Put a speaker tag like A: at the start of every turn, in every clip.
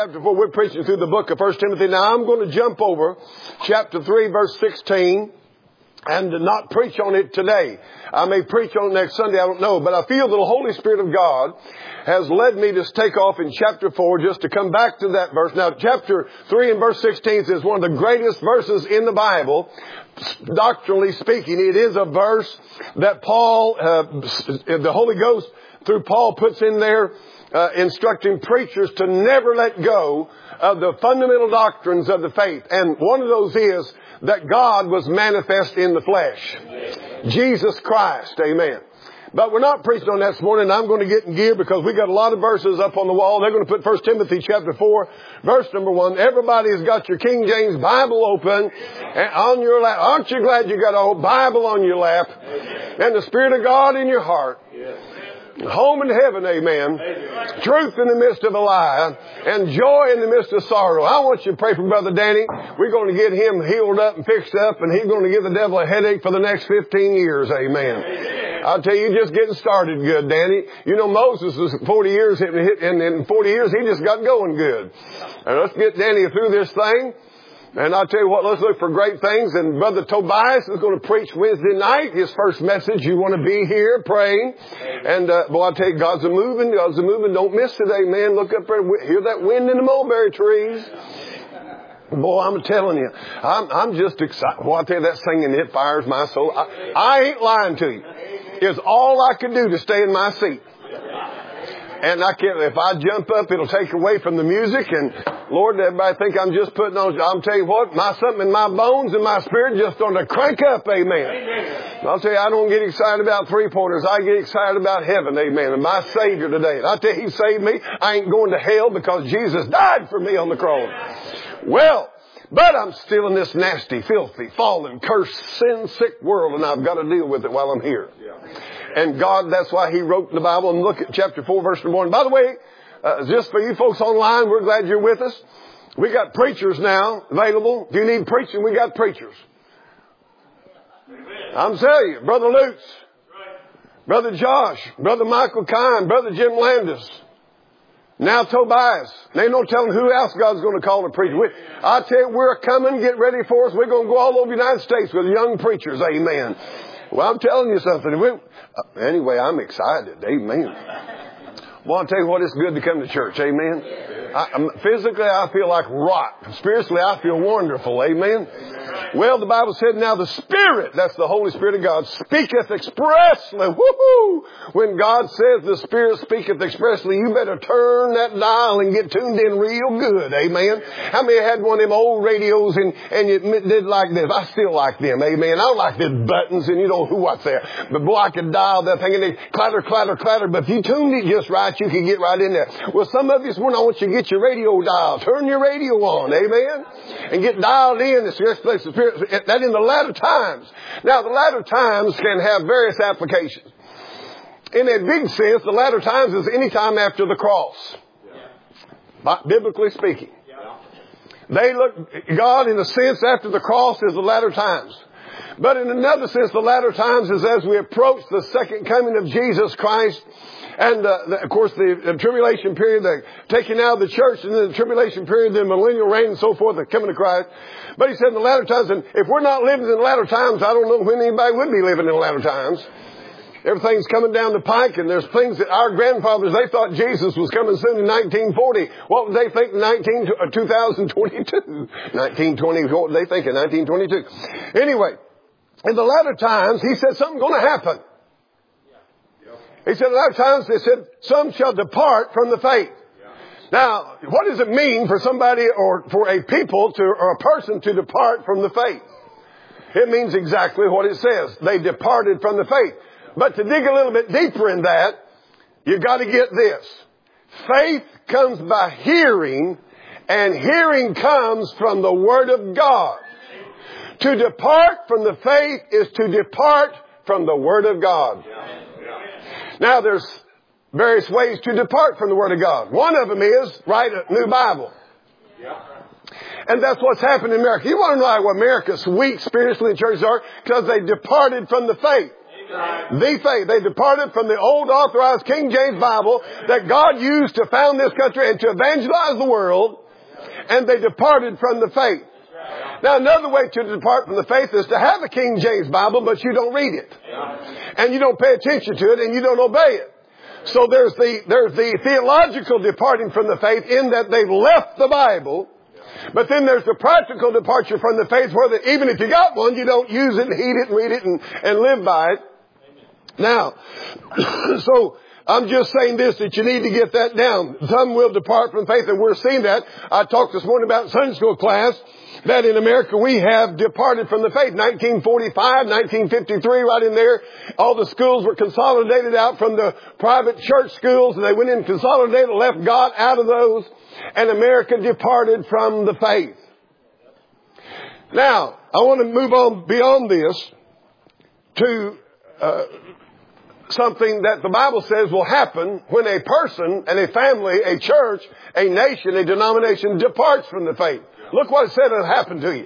A: Chapter 4, we're preaching through the book of 1 Timothy. Now I'm going to jump over chapter 3, verse 16, and not preach on it today. I may preach on it next Sunday, I don't know. But I feel that the Holy Spirit of God has led me to take off in chapter 4 just to come back to that verse. Now, chapter 3 and verse 16 is one of the greatest verses in the Bible. Doctrinally speaking, it is a verse that Paul, the Holy Ghost, through Paul, puts in there, instructing preachers to never let go of the fundamental doctrines of the faith. And one of those is that God was manifest in the flesh. Jesus Christ. Amen. But we're not preaching on that this morning. I'm going to get in gear because we got a lot of verses up on the wall. They're going to put 1 Timothy chapter 4, verse number 1. Everybody's got your King James Bible open and on your lap. Aren't you glad you got a whole Bible on your lap and the Spirit of God in your heart? Home in heaven, amen. Truth in the midst of a lie and joy in the midst of sorrow. I want you to pray for Brother Danny. We're going to get him healed up and fixed up, and he's going to give the devil a headache for the next 15 years, amen. I'll tell you, just getting started good, Danny. You know, Moses was 40 years, and in 40 years, he just got going good. And let's get Danny through this thing. And I'll tell you what, let's look for great things. And Brother Tobias is going to preach Wednesday night. His first message. You want to be here praying. And, boy, I'll tell you, God's a moving. God's a moving. Don't miss it, amen. Look up there. Hear that wind in the mulberry trees. Boy, I'm telling you, I'm just excited. Boy, I'll tell you, that singing, it fires my soul. I ain't lying to you. It's all I can do to stay in my seat. And I can't, if I jump up, it'll take away from the music. And Lord, everybody think I'm just putting on, I'll tell you what, something in my bones and my spirit just going to crank up, amen. I'll tell you, I don't get excited about three-pointers. I get excited about heaven, amen. And my Savior today. And I'll tell you, He saved me. I ain't going to hell because Jesus died for me on the cross. Well, but I'm still in this nasty, filthy, fallen, cursed, sin-sick world, and I've got to deal with it while I'm here. And God, that's why He wrote the Bible. And look at chapter 4, verse number 1. By the way, just for you folks online, we're glad you're with us. We got preachers now available. If you need preaching, we got preachers. I'm telling you, Brother Lutz, Brother Josh, Brother Michael Kine, Brother Jim Landis, now Tobias. There ain't no telling who else God's going to call to preach. I tell you, we're coming. Get ready for us. We're going to go all over the United States with young preachers. Amen. Well, I'm telling you something. Anyway, I'm excited. Amen. Well, I'll tell you what, it's good to come to church. Amen. Physically, I feel like rot. Spiritually, I feel wonderful. Amen. Well, the Bible said, now the Spirit, that's the Holy Spirit of God, speaketh expressly. Woohoo! When God says the Spirit speaketh expressly, you better turn that dial and get tuned in real good. Amen. How many had one of them old radios and you did like this? I still like them. Amen. I don't like the buttons and you know what's there. But boy, I could dial that thing and they clatter, clatter, clatter. But if you tuned it just right, you can get right in there. Well, some of you this morning, I want you to get your radio dial. Turn your radio on. Amen. And get dialed in. It's the place of Spirit. That in the latter times. Now, the latter times can have various applications. In a big sense, the latter times is any time after the cross. Biblically speaking. They look, God in a sense after the cross is the latter times. But in another sense, the latter times is as we approach the second coming of Jesus Christ. And, of course, the tribulation period, the taking out of the church, and then the tribulation period, the millennial reign and so forth, the coming to Christ. But he said in the latter times, and if we're not living in the latter times, I don't know when anybody would be living in the latter times. Everything's coming down the pike, and there's things that our grandfathers, they thought Jesus was coming soon in 1940. What would they think in 2022? 1920, what would they think in 1922? Anyway, in the latter times, he said something's going to happen. He said, a lot of times they said, some shall depart from the faith. Now, what does it mean for somebody or for a people or a person to depart from the faith? It means exactly what it says. They departed from the faith. But to dig a little bit deeper in that, you've got to get this. Faith comes by hearing, and hearing comes from the Word of God. To depart from the faith is to depart from the Word of God. Now, there's various ways to depart from the Word of God. One of them is write a new Bible. And that's what's happened in America. You want to know why America's weak spiritually in churches are? Because they departed from the faith. The faith. They departed from the old authorized King James Bible that God used to found this country and to evangelize the world, and they departed from the faith. Now, another way to depart from the faith is to have a King James Bible, but you don't read it. And you don't pay attention to it, and you don't obey it. So there's the theological departing from the faith in that they've left the Bible. But then there's the practical departure from the faith where even if you got one, you don't use it and heed it and read it and live by it. Now, so I'm just saying this, that you need to get that down. Some will depart from faith, and we're seeing that. I talked this morning about Sunday school class, that in America we have departed from the faith. 1945, 1953, right in there, all the schools were consolidated out from the private church schools, and they went in and consolidated, left God out of those, and America departed from the faith. Now, I want to move on beyond this to something that the Bible says will happen when a person and a family, a church, a nation, a denomination departs from the faith. Look what it said will happen to you.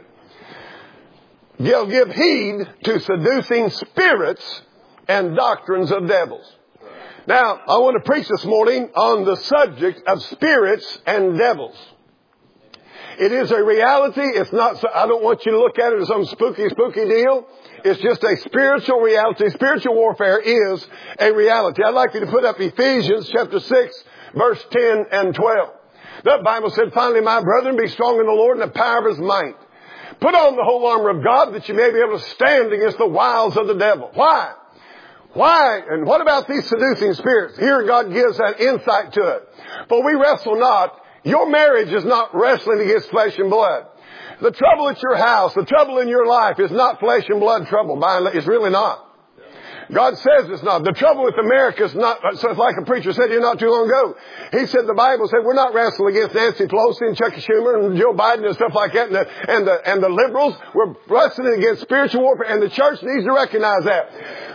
A: You'll give heed to seducing spirits and doctrines of devils. Now, I want to preach this morning on the subject of spirits and devils. It is a reality. It's not, I don't want you to look at it as some spooky deal. It's just a spiritual reality. Spiritual warfare is a reality. I'd like you to put up Ephesians chapter 6, verse 10 and 12. The Bible said, finally, my brethren, be strong in the Lord and the power of His might. Put on the whole armor of God that you may be able to stand against the wiles of the devil. Why? Why? And what about these seducing spirits? Here God gives that insight to it. For we wrestle not. Your marriage is not wrestling against flesh and blood. The trouble at your house, the trouble in your life is not flesh and blood trouble. It's really not. God says it's not. The trouble with America is not, so it's like a preacher said here not too long ago. He said, the Bible said, we're not wrestling against Nancy Pelosi and Chuck Schumer and Joe Biden and stuff like that and the liberals. We're wrestling against spiritual warfare, and the church needs to recognize that.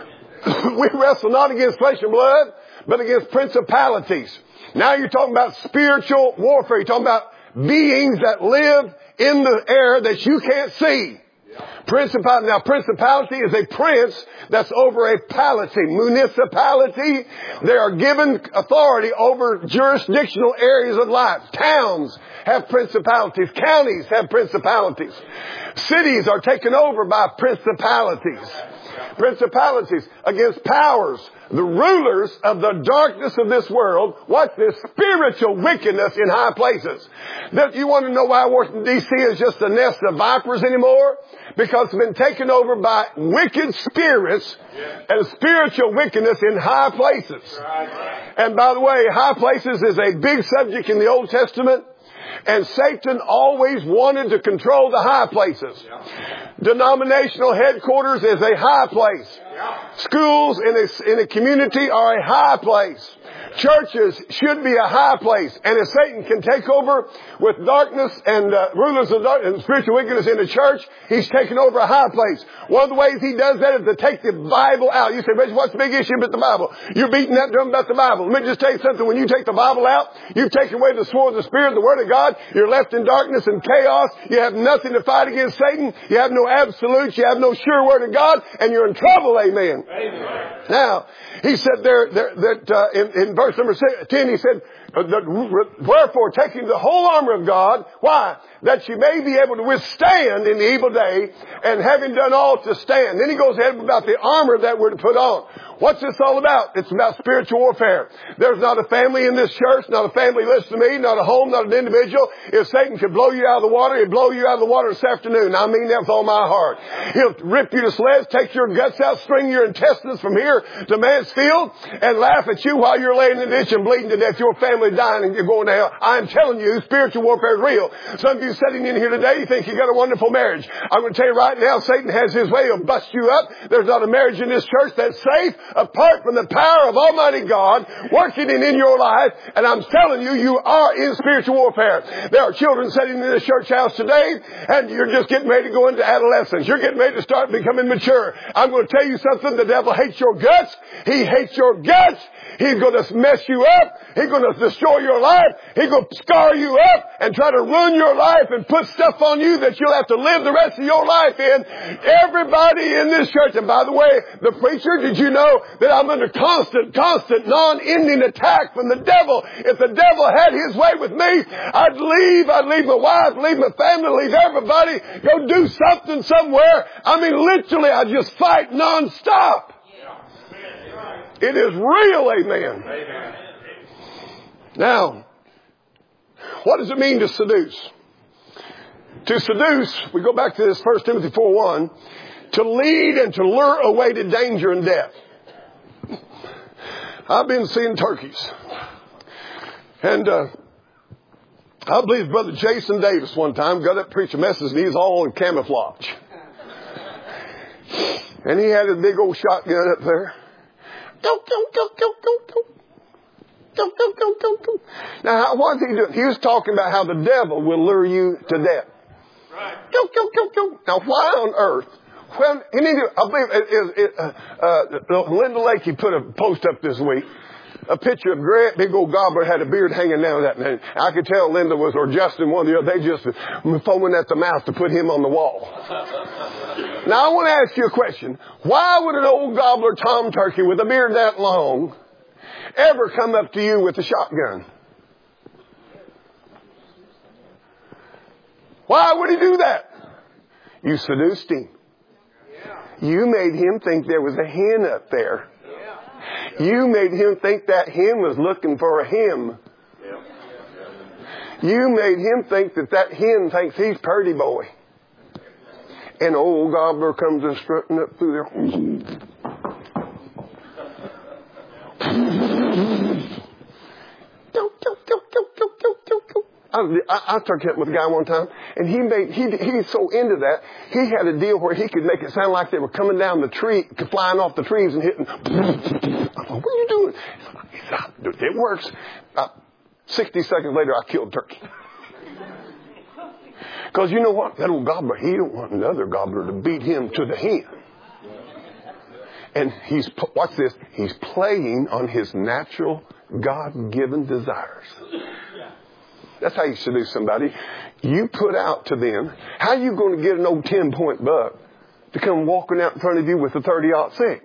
A: We wrestle not against flesh and blood, but against principalities. Now you're talking about spiritual warfare. You're talking about beings that live in the air that you can't see. Principality. Now, principality is a prince that's over a pality. Municipality, they are given authority over jurisdictional areas of life. Towns have principalities. Counties have principalities. Cities are taken over by principalities. Principalities against powers. The rulers of the darkness of this world. What's this? Spiritual wickedness in high places. That you want to know why Washington, D.C. is just a nest of vipers anymore? Because it's been taken over by wicked spirits and spiritual wickedness in high places. And by the way, high places is a big subject in the Old Testament. And Satan always wanted to control the high places. Denominational headquarters is a high place. Schools in a community are a high place. Churches should be a high place. And if Satan can take over with darkness and rulers of darkness and spiritual wickedness in the church, he's taken over a high place. One of the ways he does that is to take the Bible out. You say, Rich, what's the big issue with the Bible? You're beating that drum about the Bible. Let me just tell you something. When you take the Bible out, you've taken away the sword of the Spirit, the Word of God. You're left in darkness and chaos. You have nothing to fight against Satan. You have no absolutes. You have no sure Word of God. And you're in trouble. Amen. Now, he said in verse number 10, he said, wherefore, taking the whole armor of God, why? That you may be able to withstand in the evil day, and having done all to stand. Then he goes ahead about the armor that we're to put on. What's this all about? It's about spiritual warfare. There's not a family in this church, not a family listening to me, not a home, not an individual. If Satan could blow you out of the water, he'd blow you out of the water this afternoon. I mean that with all my heart. He'll rip you to shreds, take your guts out, string your intestines from here to Mansfield, and laugh at you while you're laying in the ditch and bleeding to death. Your family dying and you're going to hell. I'm telling you, spiritual warfare is real. Some of you sitting in here today, you think you got a wonderful marriage. I'm going to tell you right now, Satan has his way of bust you up. There's not a marriage in this church that's safe apart from the power of Almighty God working in your life. And I'm telling you, you are in spiritual warfare. There are children sitting in this church house today, and you're just getting ready to go into adolescence. You're getting ready to start becoming mature. I'm going to tell you something. The devil hates your guts. He hates your guts. He's going to mess you up. He's going to destroy your life. He's going to scar you up and try to ruin your life and put stuff on you that you'll have to live the rest of your life in. Everybody in this church, and by the way, the preacher, did you know that I'm under constant, non-ending attack from the devil? If the devil had his way with me, I'd leave my wife, leave my family, leave everybody, go do something somewhere. I mean, literally, I just fight non-stop. It is real, amen. Now, what does it mean to seduce? To seduce, we go back to this 1 Timothy 4:1, to lead and to lure away to danger and death. I've been seeing turkeys. And I believe Brother Jason Davis one time got up to preach a message and he's all in camouflage. And he had his big old shotgun up there. Go, go, go, go, go, go. Go, go, go, go, go. Now, what was he doing? He was talking about how the devil will lure you to death. Right. Go, go, go, go. Now, why on earth? Well, I believe Linda Lakey put a post up this week. A picture of a great big old gobbler had a beard hanging down that. And I could tell Linda was, or Justin, one of the other, they just foaming at the mouth to put him on the wall. Now, I want to ask you a question. Why would an old gobbler tom turkey with a beard that long ever come up to you with a shotgun? Why would he do that? You seduced him. You made him think there was a hen up there. You made him think that hen was looking for a him. You made him think that hen thinks he's pretty boy. And old gobbler comes and strutting up through there. I started hitting with a guy one time, and he's so into that, he had a deal where he could make it sound like they were coming down the tree, flying off the trees and hitting. I thought, what are you doing? He said, it works. 60 seconds later, I killed turkey. Because you know what? That old gobbler, he don't want another gobbler to beat him to the hen. And watch this, he's playing on his natural, God-given desires. That's how you seduce somebody. You put out to them, how are you going to get an old 10-point buck to come walking out in front of you with a 30-06?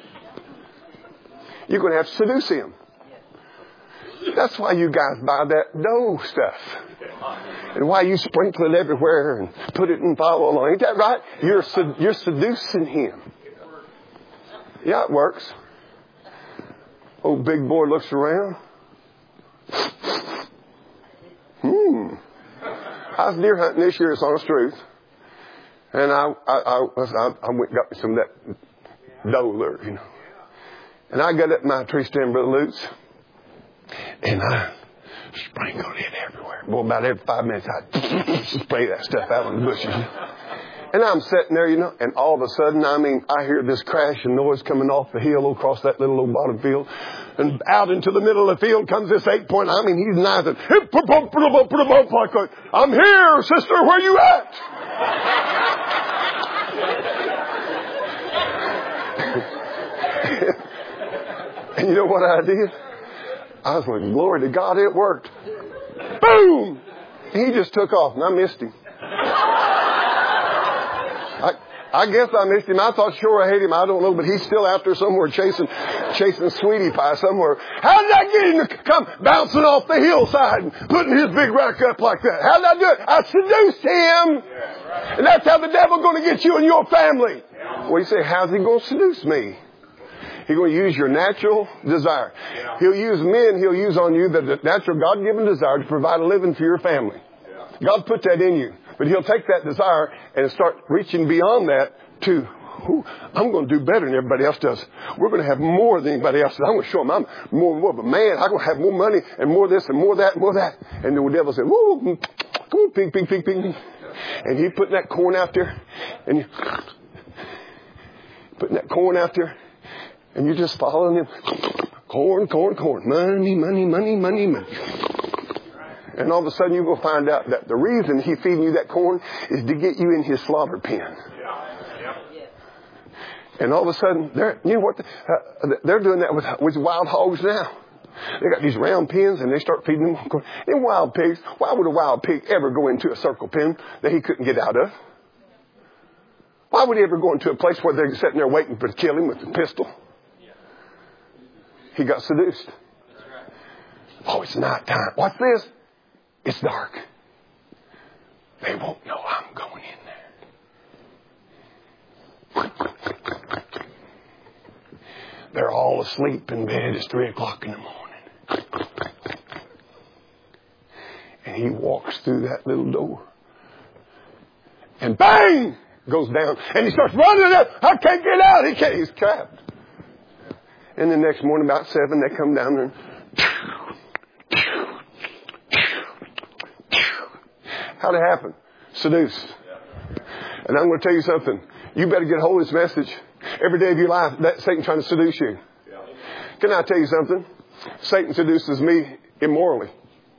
A: You're going to have to seduce him. That's why you guys buy that dough stuff. And why you sprinkle it everywhere and put it in follow along. Ain't that right? You're seducing him. Yeah, it works. Old big boy looks around. I was deer hunting this year, it's honest truth. And I went and got me some of that doe lure, you know. And I got up my tree stand, Brother Lutz, and I sprinkled it everywhere. Boy, about every 5 minutes, I'd spray that stuff out in the bushes. And I'm sitting there, you know, and all of a sudden, I hear this crashing noise coming off the hill across that little old bottom field. And out into the middle of the field comes this 8-point. He's knifing. I'm here, sister, where you at? And you know what I did? I was like, glory to God, it worked. Boom! He just took off, and I missed him. I guess I missed him. I thought sure I hate him. I don't know, but he's still out there somewhere chasing Sweetie Pie somewhere. How did I get him to come bouncing off the hillside and putting his big rack up like that? How did I do it? I seduced him. And that's how the devil's going to get you and your family. Well, you say, how's he going to seduce me? He's going to use your natural desire. He'll use men. He'll use on you the natural God-given desire to provide a living for your family. God put that in you. But he'll take that desire and start reaching beyond that to, I'm going to do better than everybody else does. We're going to have more than anybody else does. I'm going to show them I'm more of a man. I'm going to have more money and more of this and more of that and more of that. And the devil said, woo, come on, ping, ping, ping, ping. And he putting that corn out there. And putting that corn out there. And you're just following him. Corn, corn, corn. Money, money, money, money, money. And all of a sudden you will find out that the reason he's feeding you that corn is to get you in his slaughter pen. And all of a sudden, you know what? They're doing that with wild hogs now. They got these round pens and they start feeding them. Them wild pigs, why would a wild pig ever go into a circle pen that he couldn't get out of? Why would he ever go into a place where they're sitting there waiting to kill him with a pistol? He got seduced. Oh, it's night time. What's this? It's dark. They won't know I'm going in there. They're all asleep in bed. It's 3 o'clock in the morning. And he walks through that little door. And bang! Goes down. And he starts running up. I can't get out. He's trapped. And the next morning about 7, they come down there. And how'd it happen? Seduced. And I'm going to tell you something. You better get a hold of this message. Every day of your life, that's Satan trying to seduce you. Can I tell you something? Satan seduces me immorally.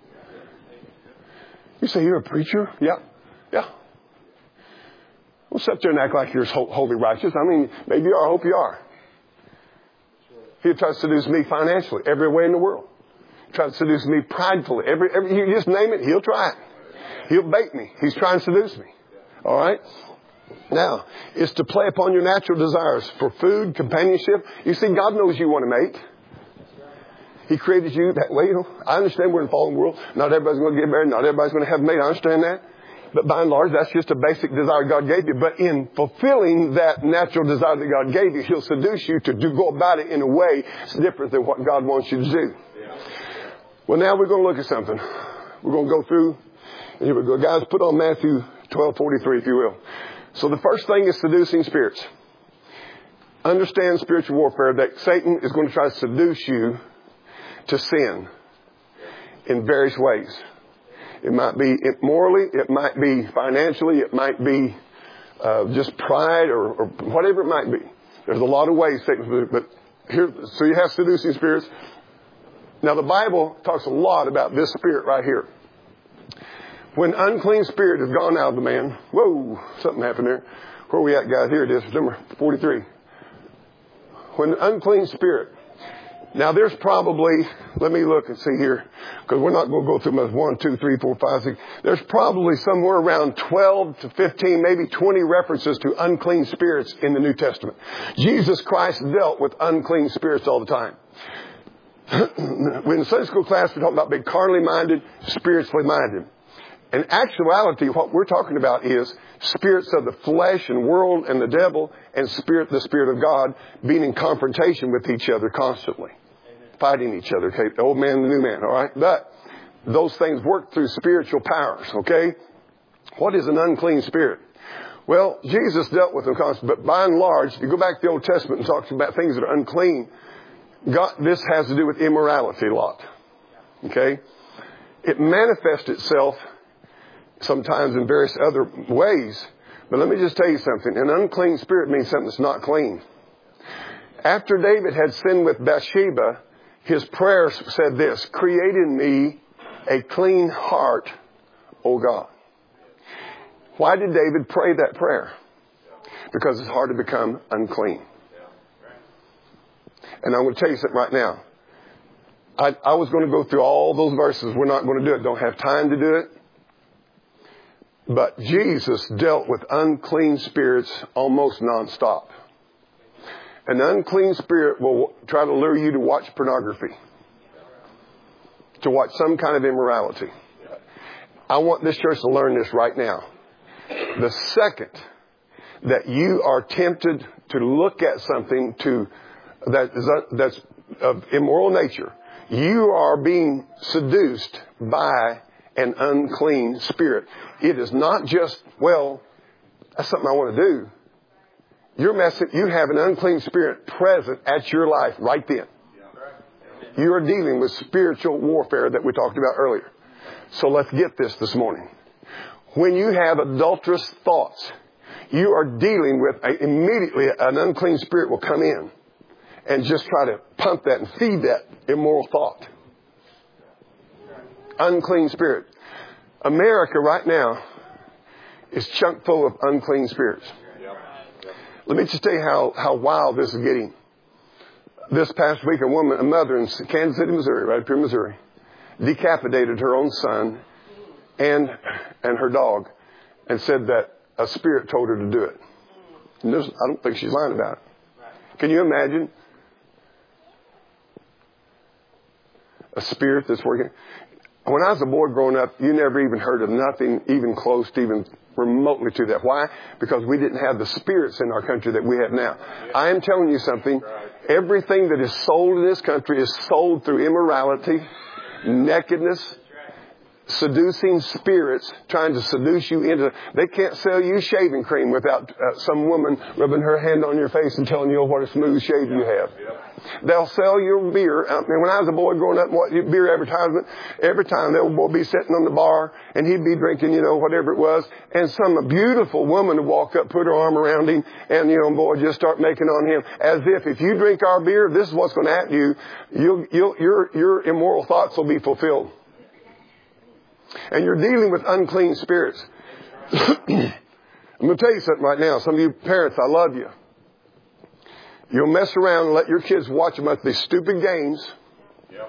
A: You say, you're a preacher? Yeah. Yeah. Well, sit there and act like you're holy righteous. I mean, maybe you are. I hope you are. He'll try to seduce me financially every way in the world. Try to seduce me pridefully. You just name it, he'll try it. He'll bait me. He's trying to seduce me. All right? Now, it's to play upon your natural desires for food, companionship. You see, God knows you want to mate. He created you that way. I understand we're in a fallen world. Not everybody's going to get married. Not everybody's going to have a mate. I understand that. But by and large, that's just a basic desire God gave you. But in fulfilling that natural desire that God gave you, He'll seduce you to go about it in a way that's different than what God wants you to do. Well, now we're going to look at something. We're going to go through. And here we go. Guys, put on Matthew 12:43, if you will. So the first thing is seducing spirits. Understand spiritual warfare, that Satan is going to try to seduce you to sin in various ways. It might be morally, it might be financially, it might be just pride or whatever it might be. There's a lot of ways Satan can do it, but here, so you have seducing spirits. Now the Bible talks a lot about this spirit right here. When unclean spirit has gone out of the man, whoa, something happened there. Where are we at, guys? Here it is, number 43. When unclean spirit. Now there's probably, let me look and see here, because we're not going to go through much 1, 2, 3, 4, 5, 6. There's probably somewhere around 12 to 15, maybe 20 references to unclean spirits in the New Testament. Jesus Christ dealt with unclean spirits all the time. When in Sunday school class, we talk about being carnally minded, spiritually minded. In actuality, what we're talking about is spirits of the flesh and world and the devil and the Spirit of God being in confrontation with each other constantly. Amen. Fighting each other, okay? The old man and the new man, all right? But those things work through spiritual powers, okay? What is an unclean spirit? Well, Jesus dealt with them constantly, but by and large, if you go back to the Old Testament and talk about things that are unclean, this has to do with immorality a lot, okay? It manifests itself sometimes in various other ways. But let me just tell you something. An unclean spirit means something that's not clean. After David had sinned with Bathsheba, his prayer said this, create in me a clean heart, O God. Why did David pray that prayer? Because it's hard to become unclean. And I'm going to tell you something right now. I was going to go through all those verses. We're not going to do it. Don't have time to do it. But Jesus dealt with unclean spirits almost nonstop. An unclean spirit will try to lure you to watch pornography, to watch some kind of immorality. I want this church to learn this right now. The second that you are tempted to look at something that's of immoral nature, you are being seduced by an unclean spirit. It is not just, well, that's something I want to do. You have an unclean spirit present at your life right then. You are dealing with spiritual warfare that we talked about earlier. So let's get this morning. When you have adulterous thoughts, you are dealing with immediately an unclean spirit will come in and just try to pump that and feed that immoral thought. Unclean spirit. America right now is chock full of unclean spirits. Let me just tell you how wild this is getting. This past week, a mother in Kansas City, Missouri, right up here in Missouri, decapitated her own son and her dog and said that a spirit told her to do it. And I don't think she's lying about it. Can you imagine a spirit that's working? When I was a boy growing up, you never even heard of nothing even close to even remotely to that. Why? Because we didn't have the spirits in our country that we have now. I am telling you something. Everything that is sold in this country is sold through immorality, nakedness, seducing spirits trying to seduce you into. They can't sell you shaving cream without some woman rubbing her hand on your face and telling you what a smooth shave you have. They'll sell your beer. I mean, when I was a boy growing up, beer advertisement, every time the old boy would be sitting on the bar and he'd be drinking, whatever it was, and some beautiful woman would walk up, put her arm around him, and, boy, just start making on him as if you drink our beer, this is what's going to happen to you. Your immoral thoughts will be fulfilled. And you're dealing with unclean spirits. I'm going to tell you something right now. Some of you parents, I love you. You'll mess around and let your kids watch them at these stupid games. Yep.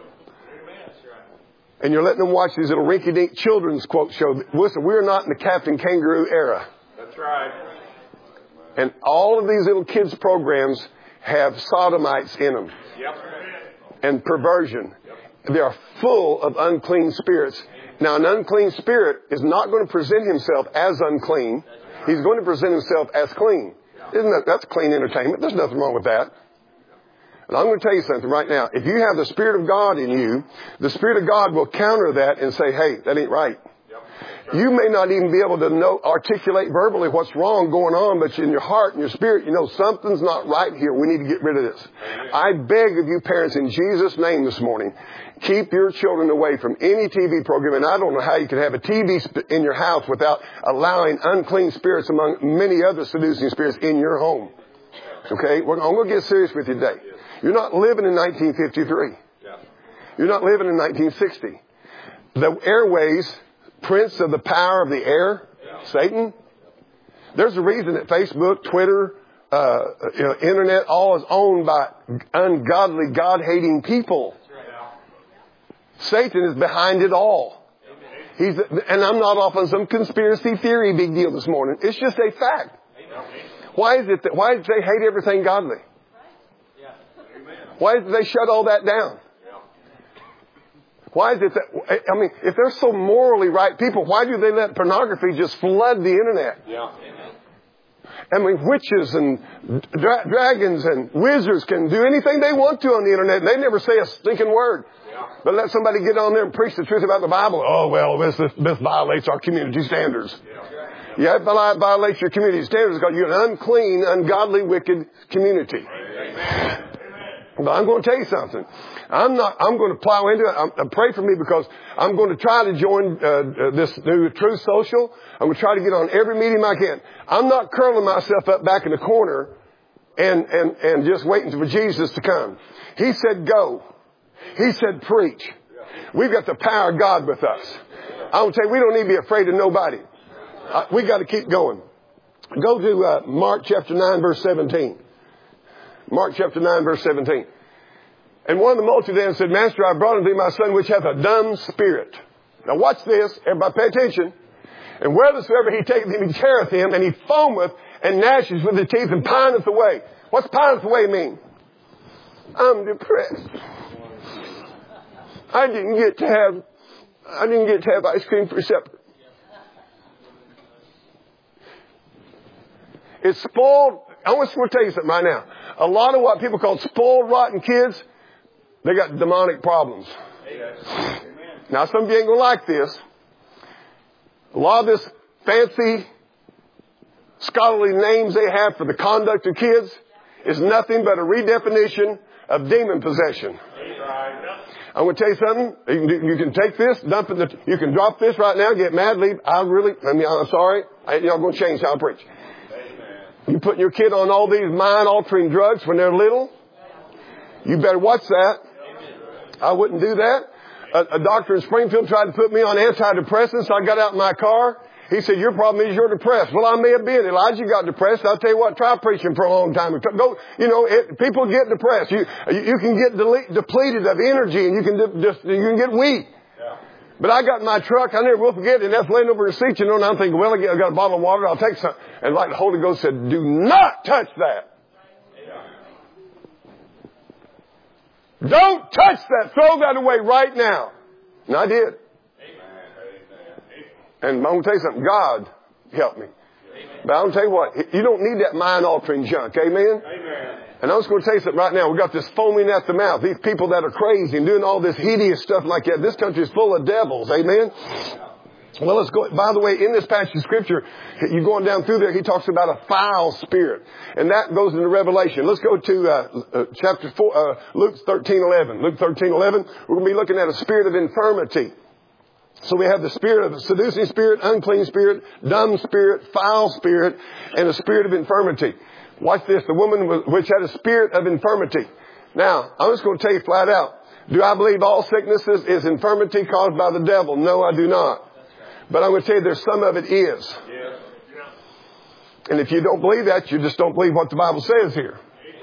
A: And you're letting them watch these little rinky-dink children's quote show. Listen, we're not in the Captain Kangaroo era.
B: That's right.
A: And all of these little kids' programs have sodomites in them.
B: Yep.
A: And perversion.
B: Yep.
A: They are full of unclean spirits. Now, an unclean spirit is not going to present himself as unclean. He's going to present himself as clean. That's clean entertainment. There's nothing wrong with that. And I'm going to tell you something right now. If you have the Spirit of God in you, the Spirit of God will counter that and say, hey, that ain't right. You may not even be able to articulate verbally what's wrong going on, but in your heart and your spirit, something's not right here. We need to get rid of this. I beg of you parents in Jesus' name this morning, keep your children away from any TV program. And I don't know how you can have a TV in your house without allowing unclean spirits among many other seducing spirits in your home. Okay? I'm going to get serious with you today. You're not living in 1953. You're not living in 1960. The airways, prince of the power of the air, Satan. There's a reason that Facebook, Twitter, internet, all is owned by ungodly, God-hating people. Satan is behind it all. And I'm not off on some conspiracy theory big deal this morning. It's just a fact. Why do they hate everything godly? Why do they shut all that down? Why is it that, if they're so morally right people, why do they let pornography just flood the internet? Witches and dragons and wizards can do anything they want to on the internet. They never say a stinking word. But let somebody get on there and preach the truth about the Bible. Oh, well, this violates our community standards. Yeah, it violates your community standards because you're an unclean, ungodly, wicked community. But I'm going to tell you something. I'm going to plow into it. Pray for me because I'm going to try to join this new Truth Social. I'm going to try to get on every meeting I can. I'm not curling myself up back in the corner and just waiting for Jesus to come. He said, go. He said, preach. We've got the power of God with us. I will tell you, we don't need to be afraid of nobody. We got to keep going. Go to Mark chapter 9, verse 17. Mark chapter 9, verse 17. And one of the multitude said, Master, I brought unto thee my son, which hath a dumb spirit. Now watch this. Everybody pay attention. And wheresoever he taketh him, he teareth him, and he foameth and gnasheth with his teeth and pineth away. What's pineth away mean? I'm depressed. I didn't get to have ice cream for supper. It's spoiled. I want to tell you something right now. A lot of what people call spoiled, rotten kids, they got demonic problems. Now, some of you ain't going to like this. A lot of this fancy, scholarly names they have for the conduct of kids is nothing but a redefinition of demon possession. I'm going to tell you something. You can take this, you can drop this right now, get mad, leave. I'm sorry. Y'all going to change how I preach. You putting your kid on all these mind-altering drugs when they're little? You better watch that. I wouldn't do that. A doctor in Springfield tried to put me on antidepressants. I got out in my car He said, your problem is you're depressed. Well, I may have been. Elijah got depressed. I'll tell you what, try preaching for a long time. Go, people get depressed. You can get depleted of energy and you can get weak. But I got in my truck, I never will forget, and that's laying over the seat, and I'm thinking, well, I got a bottle of water, I'll take some. And like the Holy Ghost said, do not touch that. Don't touch that. Throw that away right now. And I did. And I'm going to tell you something. God helped me. But I'm going to tell you what. You don't need that mind-altering junk. Amen? And I'm just going to tell you something right now. We've got this foaming at the mouth. These people that are crazy and doing all this hideous stuff like that. This country is full of devils. Amen? Well, let's go. By the way, in this passage of Scripture, you're going down through there, he talks about a foul spirit. And that goes into Revelation. Let's go to chapter 4, Luke 13:11. Luke 13:11, we're going to be looking at a spirit of infirmity. So we have the spirit of a seducing spirit, unclean spirit, dumb spirit, foul spirit, and a spirit of infirmity. Watch this. The woman which had a spirit of infirmity. Now, I'm just going to tell you flat out. Do I believe all sicknesses is infirmity caused by the devil? No, I do not. But I'm going to tell you there's some of it is. And if you don't believe that, you just don't believe what the Bible says here.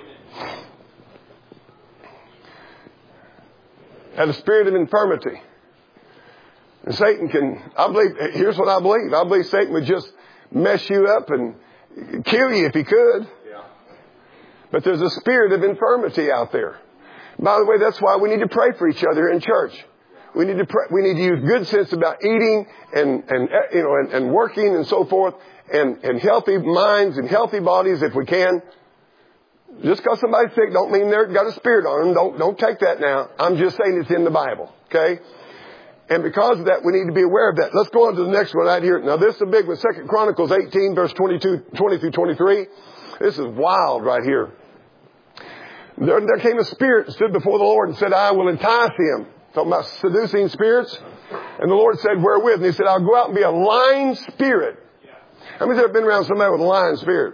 A: Had a spirit of infirmity. And Satan here's what I believe. I believe Satan would just mess you up and kill you if he could. But there's a spirit of infirmity out there. By the way, that's why we need to pray for each other in church. We need to pray. We need to use good sense about eating and working and so forth, and healthy minds and healthy bodies if we can. Just because somebody's sick don't mean they've got a spirit on them. Don't take that now. I'm just saying it's in the Bible. Okay? And because of that, we need to be aware of that. Let's go on to the next one right here. Now, this is a big one. 2 Chronicles 18, verse 20 through 23. This is wild right here. There came a spirit and stood before the Lord and said, I will entice him. Talking about seducing spirits. And the Lord said, wherewith? And he said, I'll go out and be a lying spirit. How many have been around somebody with a lying spirit?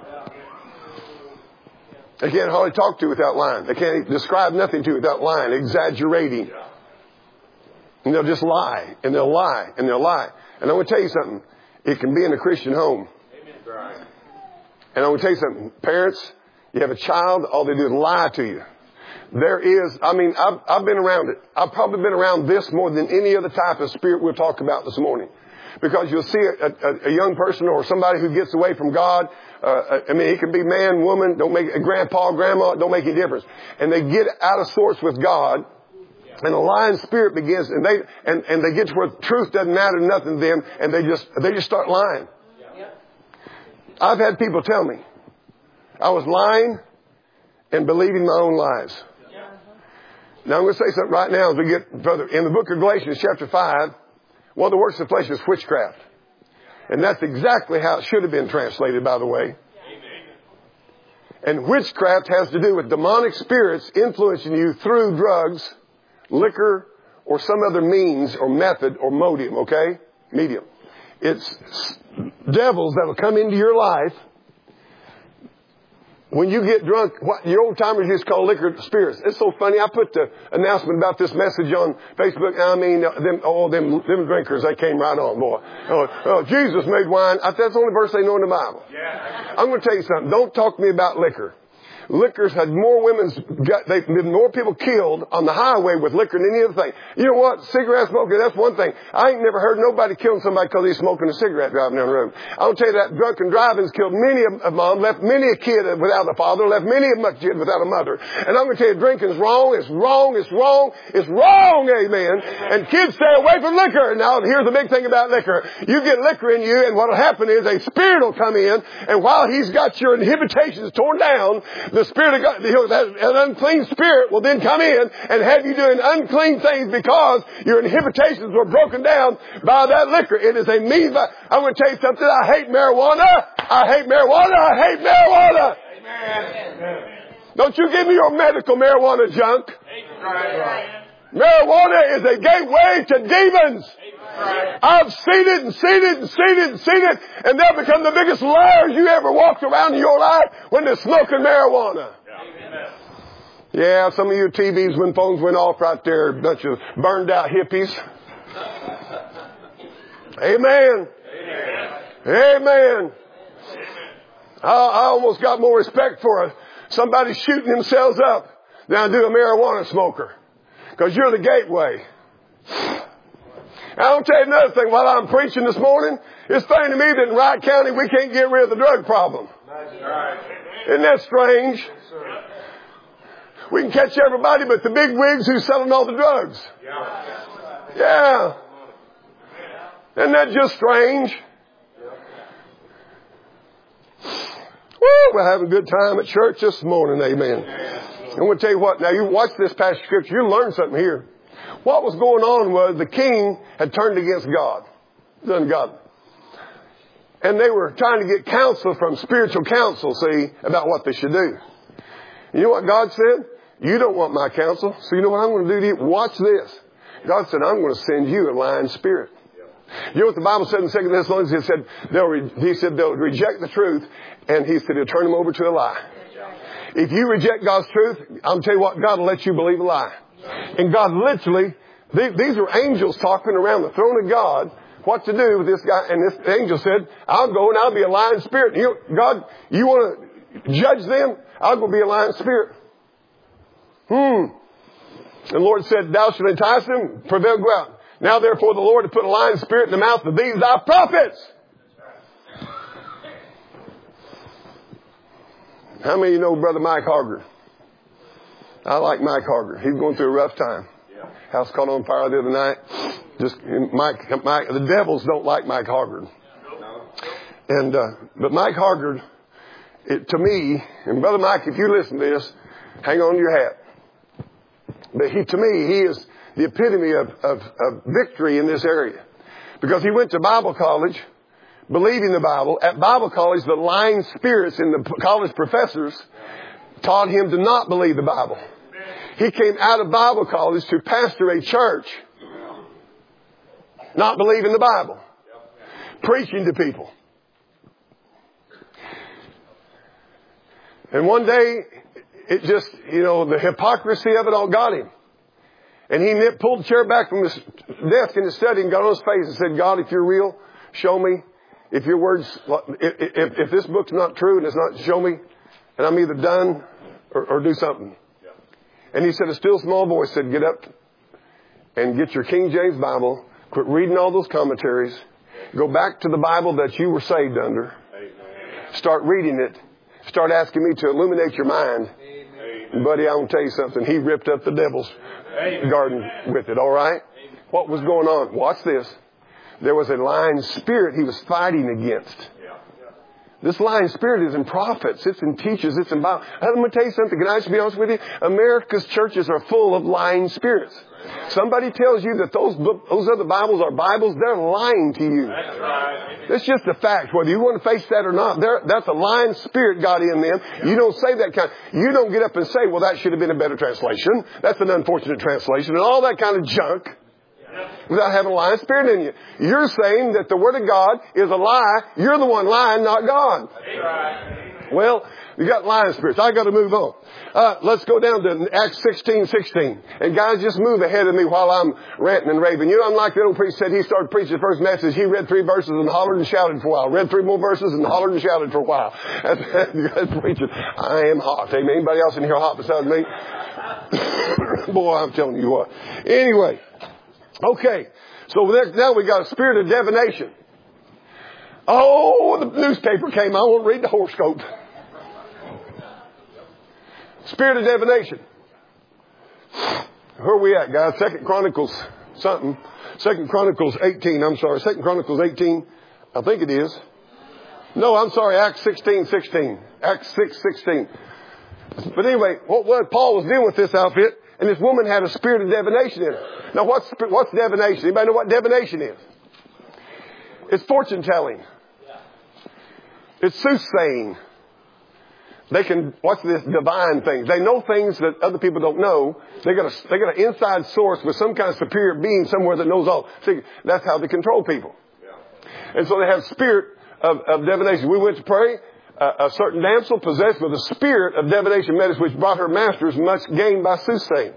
A: They can't hardly talk to without lying. They can't describe nothing to without lying, exaggerating. And they'll just lie, and they'll lie, and they'll lie. And I'm going to tell you something. It can be in a Christian home. And I'm going to tell you something. Parents, you have a child, all they do is lie to you. I've been around it. I've probably been around this more than any other type of spirit we'll talk about this morning. Because you'll see a young person or somebody who gets away from God. It can be man, woman, don't make grandpa, grandma, don't make any difference. And they get out of sorts with God. And a lying spirit begins, and they get to where truth doesn't matter nothing to them, and they just start lying. I've had people tell me I was lying and believing my own lies. Now I'm going to say something right now as we get further. In the book of Galatians chapter 5, one of the works of the flesh is witchcraft. And that's exactly how it should have been translated, by the way. And witchcraft has to do with demonic spirits influencing you through drugs, liquor, or some other means or method or medium, okay? Medium. It's devils that will come into your life. When you get drunk, what your old timers used to call liquor spirits. It's so funny. I put the announcement about this message on Facebook. Them drinkers, they came right on, boy. Jesus made wine. That's the only verse they know in the Bible. I'm going to tell you something. Don't talk to me about liquor. Liquor's had more they've been more people killed on the highway with liquor than any other thing. You know what? Cigarette smoking, that's one thing. I ain't never heard nobody killing somebody because he's smoking a cigarette driving down the road. I'll tell you that drunken driving's killed many of mom, left many a kid without a father, left many a kid without a mother. And I'm going to tell you, drinking's wrong. It's wrong. It's wrong. It's wrong. Amen. And kids stay away from liquor. Now, here's the big thing about liquor. You get liquor in you, and what'll happen is a spirit will come in, and while he's got your inhibitions torn down, the Spirit of God, an unclean spirit will then come in and have you doing unclean things because your inhibitions were broken down by that liquor. It is a means. I'm going to tell you something. I hate marijuana. I hate marijuana. I hate marijuana. Amen. Don't you give me your medical marijuana junk. Amen. Marijuana is a gateway to demons. I've seen it and seen it and seen it and seen it, and they'll become the biggest liars you ever walked around in your life when they're smoking marijuana. Yeah, some of your TVs when phones went off right there, a bunch of burned out hippies. Amen. Amen. I almost got more respect for somebody shooting themselves up than I do a marijuana smoker. Because you're the gateway. I'll tell you another thing while I'm preaching this morning. It's funny to me that in Wright County we can't get rid of the drug problem. Isn't that strange? We can catch everybody but the big wigs who's selling all the drugs. Yeah. Isn't that just strange? Woo, we're having a good time at church this morning. Amen. I'm going to tell you what. Now, you watch this passage of Scripture. You'll learn something here. What was going on was the king had turned against God. Ungodly. And they were trying to get counsel from spiritual counsel, see, about what they should do. You know what God said? You don't want my counsel. So you know what I'm going to do to you? Watch this. God said, I'm going to send you a lying spirit. You know what the Bible said in 2 Thessalonians? He said they'll reject the truth, and he said he'll turn them over to a lie. If you reject God's truth, I'll tell you what, God will let you believe a lie. And God literally, these are angels talking around the throne of God, what to do with this guy. And this angel said, I'll go and I'll be a lying spirit. God, you want to judge them? I'll go be a lying spirit. And the Lord said, thou shalt entice them, prevail, go out. Now therefore the Lord has put a lying spirit in the mouth of these thy prophets. How many of you know Brother Mike Harger? I like Mike Harger. He's going through a rough time. House caught on fire the other night. Mike, the devils don't like Mike Harger. But Mike Harger, to me, and Brother Mike, if you listen to this, hang on to your hat. But to me, he is the epitome of victory in this area. Because he went to Bible college, believing the Bible. At Bible college, the lying spirits in the college professors taught him to not believe the Bible. He came out of Bible college to pastor a church, not believing the Bible, preaching to people. And one day, it just, the hypocrisy of it all got him. And he pulled the chair back from his desk in his study and got on his face and said, God, if you're real, show me. If your words, if this book's not true and it's not, show me. And I'm either done or do something. And he said, a still small voice said, get up and get your King James Bible. Quit reading all those commentaries. Go back to the Bible that you were saved under. Start reading it. Start asking me to illuminate your mind. Buddy, I want to tell you something. He ripped up the devil's garden with it, all right? What was going on? Watch this. There was a lying spirit he was fighting against. This lying spirit is in prophets. It's in teachers. It's in Bible. Let me tell you something. Can I just be honest with you? America's churches are full of lying spirits. Somebody tells you that those other Bibles are Bibles, they're lying to you. That's right. It's just a fact. Whether you want to face that or not, that's a lying spirit got in them. You don't say that kind. You don't get up and say, well, that should have been a better translation. That's an unfortunate translation and all that kind of junk. Without having a lying spirit in you. You're saying that the Word of God is a lie. You're the one lying, not God. Well, you got lying spirits. I got to move on. Let's go down to Acts 16:16. And guys, just move ahead of me while I'm ranting and raving. Unlike the old priest said, he started preaching the first message. He read 3 verses and hollered and shouted for a while. Read 3 more verses and hollered and shouted for a while. That's preaching. I am hot. Amen. Anybody else in here hot besides me? Boy, I'm telling you what. Anyway. Okay, so now we got a spirit of divination. Oh, the newspaper came. I won't read the horoscope. Spirit of divination. Where are we at, guys? 2 Chronicles 18. I'm sorry. 2 Chronicles 18. I think it is. No, I'm sorry. Acts 16:16. Acts 6:16. But anyway, what Paul was dealing with this outfit. And this woman had a spirit of divination in her. Now, what's divination? Anybody know what divination is? It's fortune telling. It's soothsaying. They can, what's this divine thing? They know things that other people don't know. They got an inside source with some kind of superior being somewhere that knows all. See, that's how they control people. And so they have spirit of divination. We went to pray. A certain damsel possessed with a spirit of divination met us, which brought her masters much gain by soothsaying.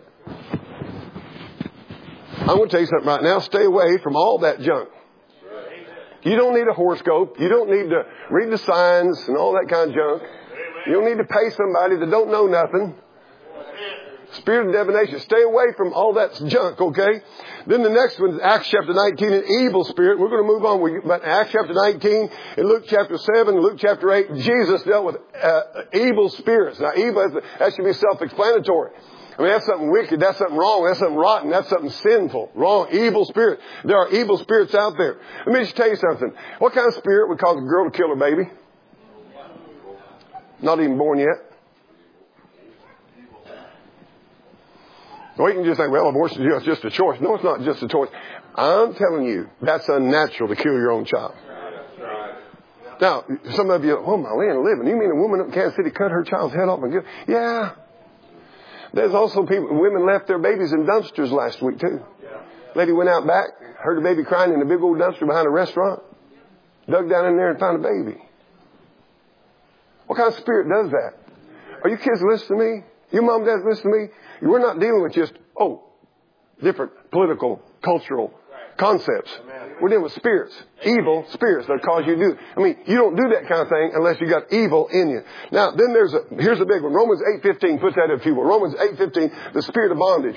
A: I'm going to tell you something right now. Stay away from all that junk. You don't need a horoscope. You don't need to read the signs and all that kind of junk. You don't need to pay somebody that don't know nothing. Spirit of divination. Stay away from all that junk, okay? Then the next one is Acts chapter 19, an evil spirit. We're going to move on. But Acts chapter 19, in Luke chapter 7, Luke chapter 8, Jesus dealt with evil spirits. Now, evil, that should be self-explanatory. I mean, that's something wicked. That's something wrong. That's something rotten. That's something sinful. Wrong. Evil spirit. There are evil spirits out there. Let me just tell you something. What kind of spirit would cause a girl to kill her baby? Not even born yet. Or you can just say, well, abortion is just a choice. No, it's not just a choice. I'm telling you, that's unnatural to kill your own child. Now, some of you, oh, my land of living. You mean a woman up in Kansas City cut her child's head off and killed? Yeah. There's also women left their babies in dumpsters last week, too. Lady went out back, heard a baby crying in a big old dumpster behind a restaurant, dug down in there and found a baby. What kind of spirit does that? Are you kids listening to me? Your mom and dad listen to me? We're not dealing with just, different political, cultural concepts. We're dealing with spirits, evil spirits that cause you to do it. I mean, you don't do that kind of thing unless you got evil in you. Now, then here's a big one. Romans 8:15, put that up if you will. Romans 8:15, the spirit of bondage.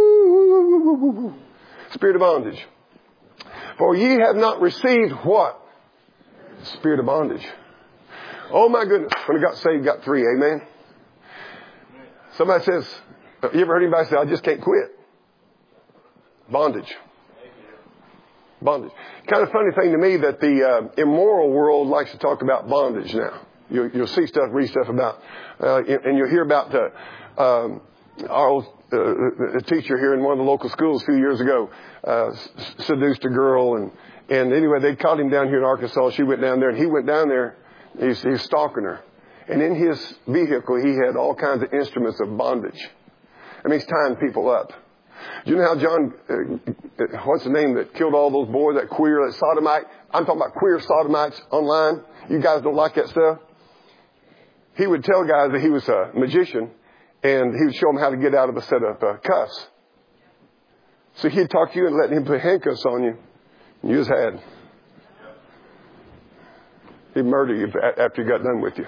A: Spirit of bondage. For ye have not received what? Spirit of bondage. Oh my goodness. When I got saved, got 3. Amen. Somebody says, you ever heard anybody say, I just can't quit? Bondage. Bondage. Kind of funny thing to me that the immoral world likes to talk about bondage now. You'll see stuff, read stuff about, and you'll hear about our old teacher here in one of the local schools a few years ago seduced a girl, and anyway, they caught him down here in Arkansas. She went down there, and he went down there. He's stalking her. And in his vehicle, he had all kinds of instruments of bondage. I mean, he's tying people up. Do you know how John, what's the name that killed all those boys, that queer, that sodomite? I'm talking about queer sodomites online. You guys don't like that stuff? He would tell guys that he was a magician, and he would show them how to get out of a set of cuffs. So he'd talk to you and let him put handcuffs on you, and you just had. He'd murder you after he got done with you.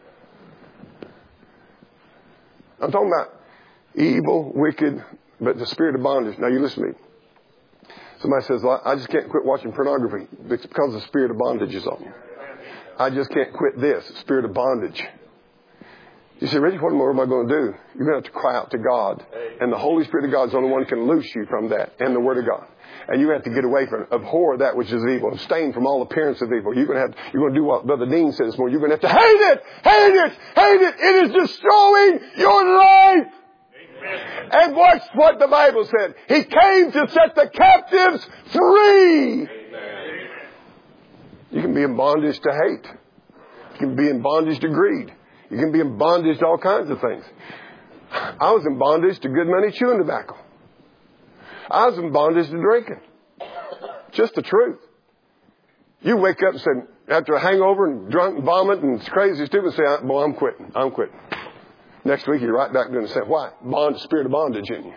A: I'm talking about evil, wicked, but the spirit of bondage. Now you listen to me. Somebody says, well, I just can't quit watching pornography. It's because the spirit of bondage is on you. I just can't quit this, spirit of bondage. You say, Reggie, what more am I going to do? You're going to have to cry out to God. And the Holy Spirit of God is the only one who can loose you from that and the Word of God. And you have to get away from it. Abhor that which is evil. Abstain from all appearance of evil. You're going to do what Brother Dean said this morning. You're going to have to hate it! Hate it! Hate it! It is destroying your life! Amen. And watch what the Bible said. He came to set the captives free! Amen. You can be in bondage to hate. You can be in bondage to greed. You can be in bondage to all kinds of things. I was in bondage to good money chewing tobacco. I was in bondage to drinking. Just the truth. You wake up and say, after a hangover and drunk and vomit and it's crazy stupid, say, boy, I'm quitting. I'm quitting. Next week, you're right back doing the same. Why? Spirit of bondage in you.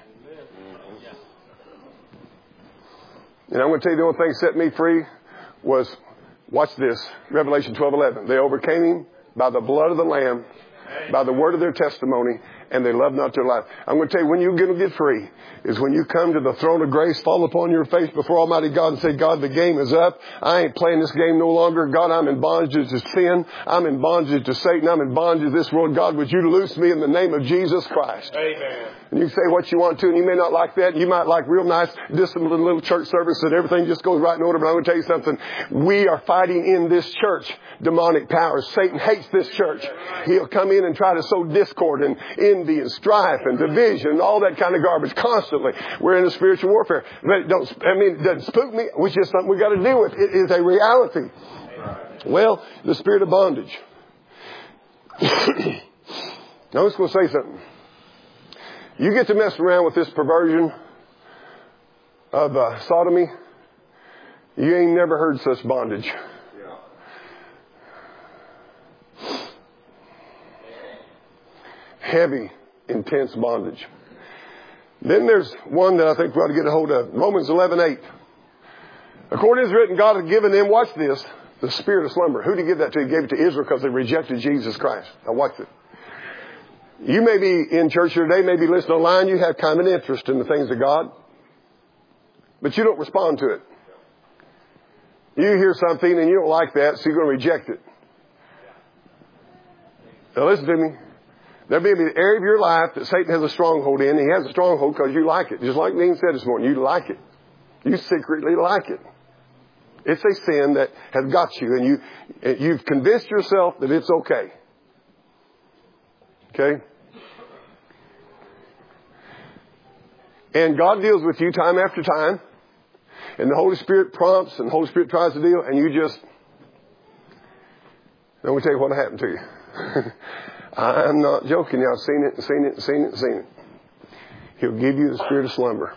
A: And I'm going to tell you the only thing that set me free was, watch this, Revelation 12:11. They overcame him by the blood of the Lamb, by the word of their testimony, and they loved not their life. I'm going to tell you, when you're going to get free is when you come to the throne of grace, fall upon your face before Almighty God and say, God, the game is up. I ain't playing this game no longer. God, I'm in bondage to sin. I'm in bondage to Satan. I'm in bondage to this world. God, would you loose me in the name of Jesus Christ? Amen. And you can say what you want to, and you may not like that. You might like real nice, disciplined little church service that everything just goes right in order. But I'm going to tell you something. We are fighting in this church demonic powers. Satan hates this church. He'll come in and try to sow discord and envy and strife and division and all that kind of garbage constantly. We're in a spiritual warfare. But it doesn't spook me. It's just something we got to deal with. It is a reality. Well, the spirit of bondage. Now, I'm just going to say something. You get to mess around with this perversion of sodomy, you ain't never heard such bondage. Heavy, intense bondage. Then there's one that I think we ought to get a hold of. Romans 11:8. According as written, God had given them, watch this, the spirit of slumber. Who did he give that to? He gave it to Israel because they rejected Jesus Christ. Now watch it. You may be in church here today, maybe listening online, you have kind of an interest in the things of God, but you don't respond to it. You hear something and you don't like that, so you're going to reject it. Now listen to me. There'll be an area of your life that Satan has a stronghold in. He has a stronghold because you like it. Just like Dean said this morning, you like it. You secretly like it. It's a sin that has got you, and you've convinced yourself that it's okay. Okay? And God deals with you time after time. And the Holy Spirit prompts and the Holy Spirit tries to deal. And you just... Let me tell you what happened to you. I'm not joking. I've seen it and seen it and seen it and seen it. He'll give you the spirit of slumber.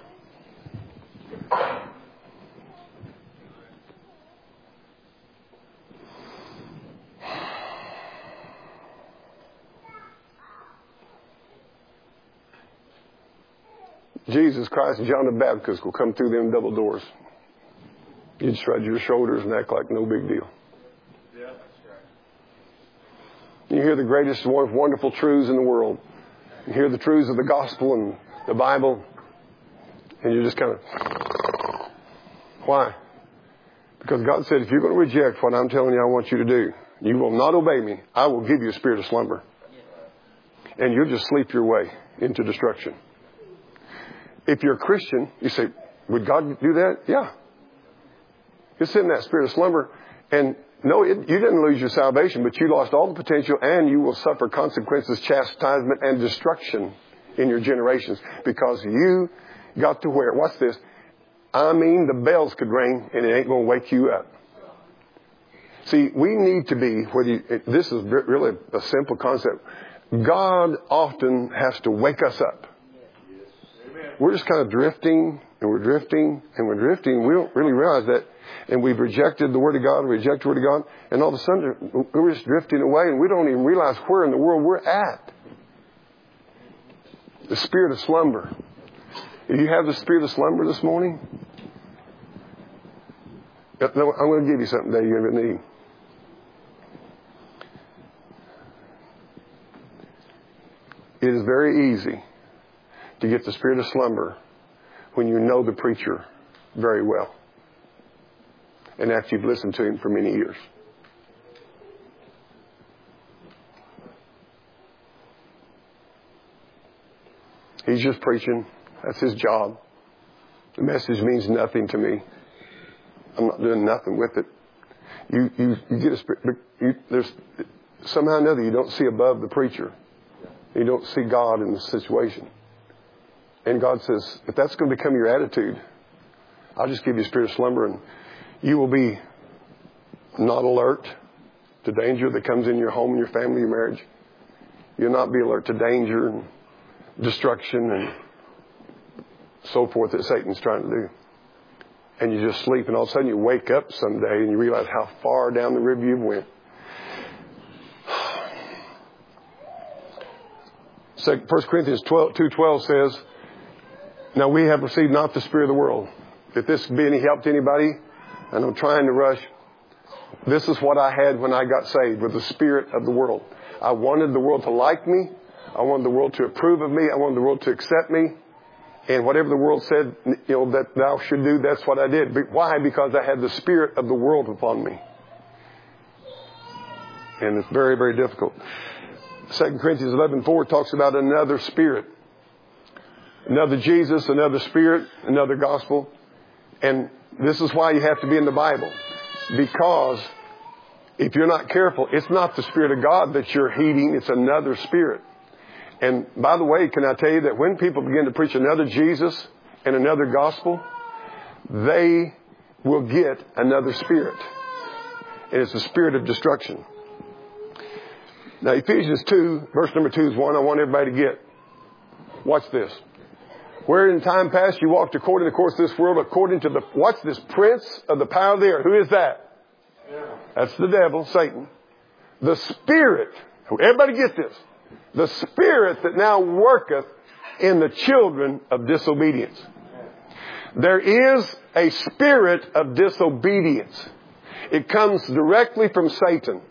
A: Jesus Christ and John the Baptist will come through them double doors. You'd shrug your shoulders and act like no big deal. Yeah, that's right. You hear the greatest, wonderful truths in the world. You hear the truths of the gospel and the Bible, and you're just kind of... Why? Because God said, if you're going to reject what I'm telling you I want you to do, you will not obey me, I will give you a spirit of slumber. And you'll just sleep your way into destruction. If you're a Christian, you say, would God do that? Yeah. You're sitting in that spirit of slumber. And no, you didn't lose your salvation, but you lost all the potential, and you will suffer consequences, chastisement, and destruction in your generations because you got to where, watch this, I mean the bells could ring and it ain't going to wake you up. See, we need to be, this is really a simple concept. God often has to wake us up. We're just kind of drifting, and we're drifting, and we're drifting. We don't really realize that. And we've rejected the Word of God, rejected the Word of God, and all of a sudden we're just drifting away, and we don't even realize where in the world we're at. The spirit of slumber. If you have the spirit of slumber this morning, I'm going to give you something that you're going to need. It is very easy to get the spirit of slumber when you know the preacher very well and after you've listened to him for many years. He's just preaching. That's his job. The message means nothing to me. I'm not doing nothing with it. You get a spirit, but there's somehow or another you don't see above the preacher. You don't see God in the situation. And God says, if that's going to become your attitude, I'll just give you a spirit of slumber, and you will be not alert to danger that comes in your home, your family, your marriage. You'll not be alert to danger and destruction and so forth that Satan's trying to do. And you just sleep, and all of a sudden you wake up someday and you realize how far down the river you've went. 1 Corinthians 2:12 says, now we have received not the spirit of the world. If this be any help to anybody, and I'm trying to rush, this is what I had when I got saved, with the spirit of the world. I wanted the world to like me. I wanted the world to approve of me. I wanted the world to accept me. And whatever the world said, that thou should do, that's what I did. But why? Because I had the spirit of the world upon me. And it's very, very difficult. 2 Corinthians 11:4 talks about another spirit. Another Jesus, another spirit, another gospel. And this is why you have to be in the Bible. Because if you're not careful, it's not the Spirit of God that you're heeding. It's another spirit. And by the way, can I tell you that when people begin to preach another Jesus and another gospel, they will get another spirit. And it's the spirit of destruction. Now, Ephesians 2, verse number 2 is one I want everybody to get. Watch this. Where in time past you walked according to the course of this world, according to the, watch this, prince of the power of the air. Who is that? Yeah. That's the devil, Satan. The spirit, everybody get this, the spirit that now worketh in the children of disobedience. There is a spirit of disobedience. It comes directly from Satan.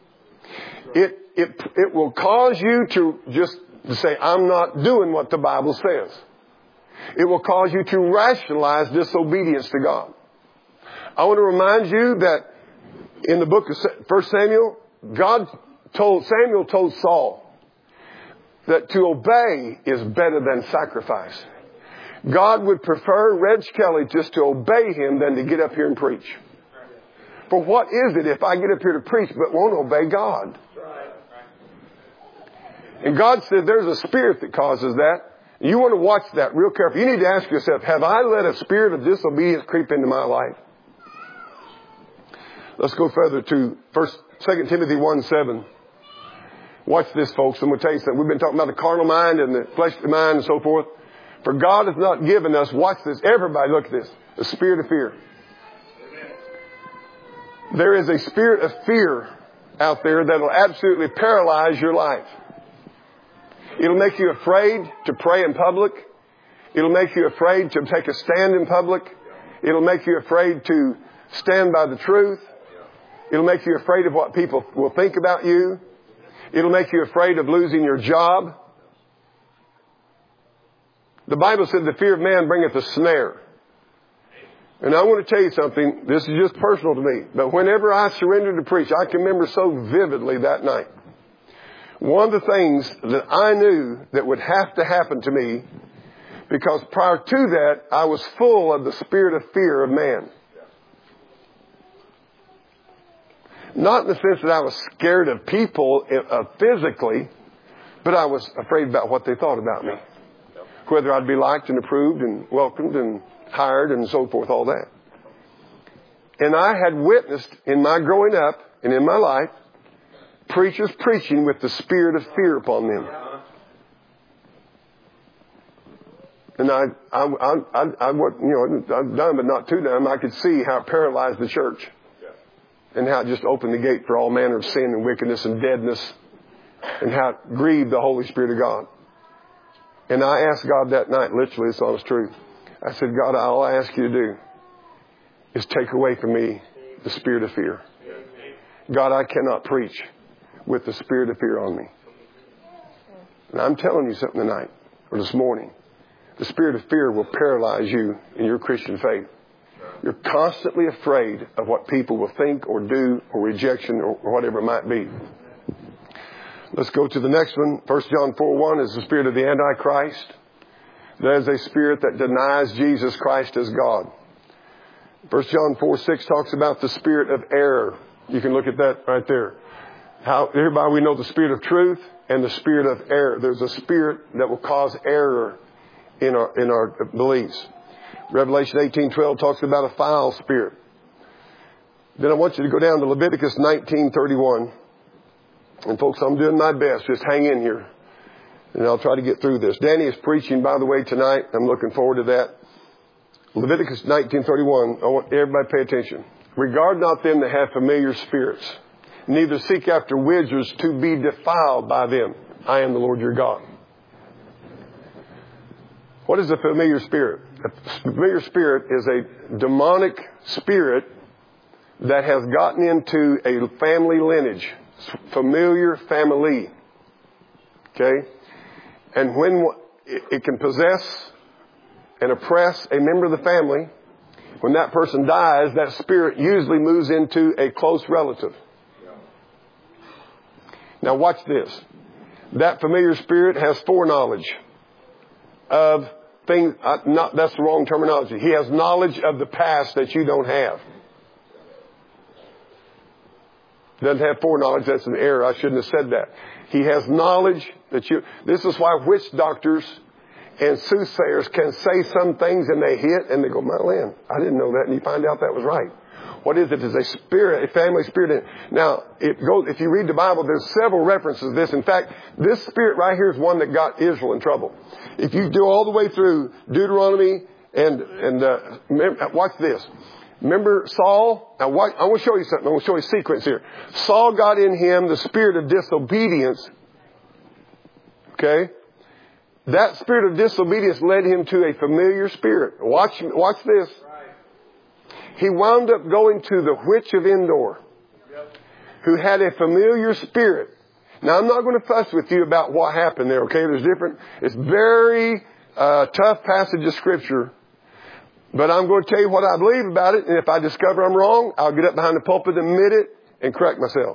A: It will cause you to just say, I'm not doing what the Bible says. It will cause you to rationalize disobedience to God. I want to remind you that in the book of 1 Samuel, Samuel told Saul that to obey is better than sacrifice. God would prefer Reg Kelly just to obey him than to get up here and preach. For what is it if I get up here to preach but won't obey God? And God said there's a spirit that causes that. You want to watch that real carefully. You need to ask yourself, have I let a spirit of disobedience creep into my life? Let's go further to 2 Timothy 1:7. Watch this, folks. I'm going to tell you something. We've been talking about the carnal mind and the fleshly mind and so forth. For God has not given us, watch this, everybody look at this, the spirit of fear. There is a spirit of fear out there that will absolutely paralyze your life. It'll make you afraid to pray in public. It'll make you afraid to take a stand in public. It'll make you afraid to stand by the truth. It'll make you afraid of what people will think about you. It'll make you afraid of losing your job. The Bible said the fear of man bringeth a snare. And I want to tell you something. This is just personal to me. But whenever I surrendered to preach, I can remember so vividly that night. One of the things that I knew that would have to happen to me, because prior to that, I was full of the spirit of fear of man. Not in the sense that I was scared of people physically, but I was afraid about what they thought about me. Whether I'd be liked and approved and welcomed and hired and so forth, all that. And I had witnessed in my growing up and in my life, preachers preaching with the spirit of fear upon them. And I'm dumb but not too dumb. I could see how it paralyzed the church. And how it just opened the gate for all manner of sin and wickedness and deadness. And how it grieved the Holy Spirit of God. And I asked God that night, literally, it's honest truth. I said, God, all I ask you to do is take away from me the spirit of fear. God, I cannot preach with the spirit of fear on me. And I'm telling you something tonight, or this morning. The spirit of fear will paralyze you in your Christian faith. You're constantly afraid of what people will think or do or rejection or whatever it might be. Let's go to the next one. 1 John 4:1 is the spirit of the Antichrist. That is a spirit that denies Jesus Christ as God. 1 John 4:6 talks about the spirit of error. You can look at that right there. Everybody, we know the spirit of truth and the spirit of error. There's a spirit that will cause error in our beliefs. Revelation 18:12 talks about a foul spirit. Then I want you to go down to Leviticus 19:31. And folks, I'm doing my best. Just hang in here. And I'll try to get through this. Danny is preaching, by the way, tonight. I'm looking forward to that. Leviticus 19:31. I want everybody to pay attention. Regard not them that have familiar spirits. Neither seek after wizards to be defiled by them. I am the Lord your God. What is a familiar spirit? A familiar spirit is a demonic spirit that has gotten into a family lineage. Familiar family. Okay? And when it can possess and oppress a member of the family, when that person dies, that spirit usually moves into a close relative. Now watch this. That familiar spirit has foreknowledge of things. That's the wrong terminology. He has knowledge of the past that you don't have. Doesn't have foreknowledge. That's an error. I shouldn't have said that. He has knowledge that you... This is why witch doctors and soothsayers can say some things and they hit and they go, my land, I didn't know that. And you find out that was right. What is it? It's a spirit, a family spirit. Now, it goes, if you read the Bible, there's several references to this. In fact, this spirit right here is one that got Israel in trouble. If you do all the way through Deuteronomy and watch this. Remember Saul? Now, I want to show you something. I want to show you a sequence here. Saul got in him the spirit of disobedience. Okay? That spirit of disobedience led him to a familiar spirit. Watch this. He wound up going to the witch of Endor, who had a familiar spirit. Now, I'm not going to fuss with you about what happened there, okay? It's very tough passage of Scripture. But I'm going to tell you what I believe about it. And if I discover I'm wrong, I'll get up behind the pulpit, admit it, and correct myself.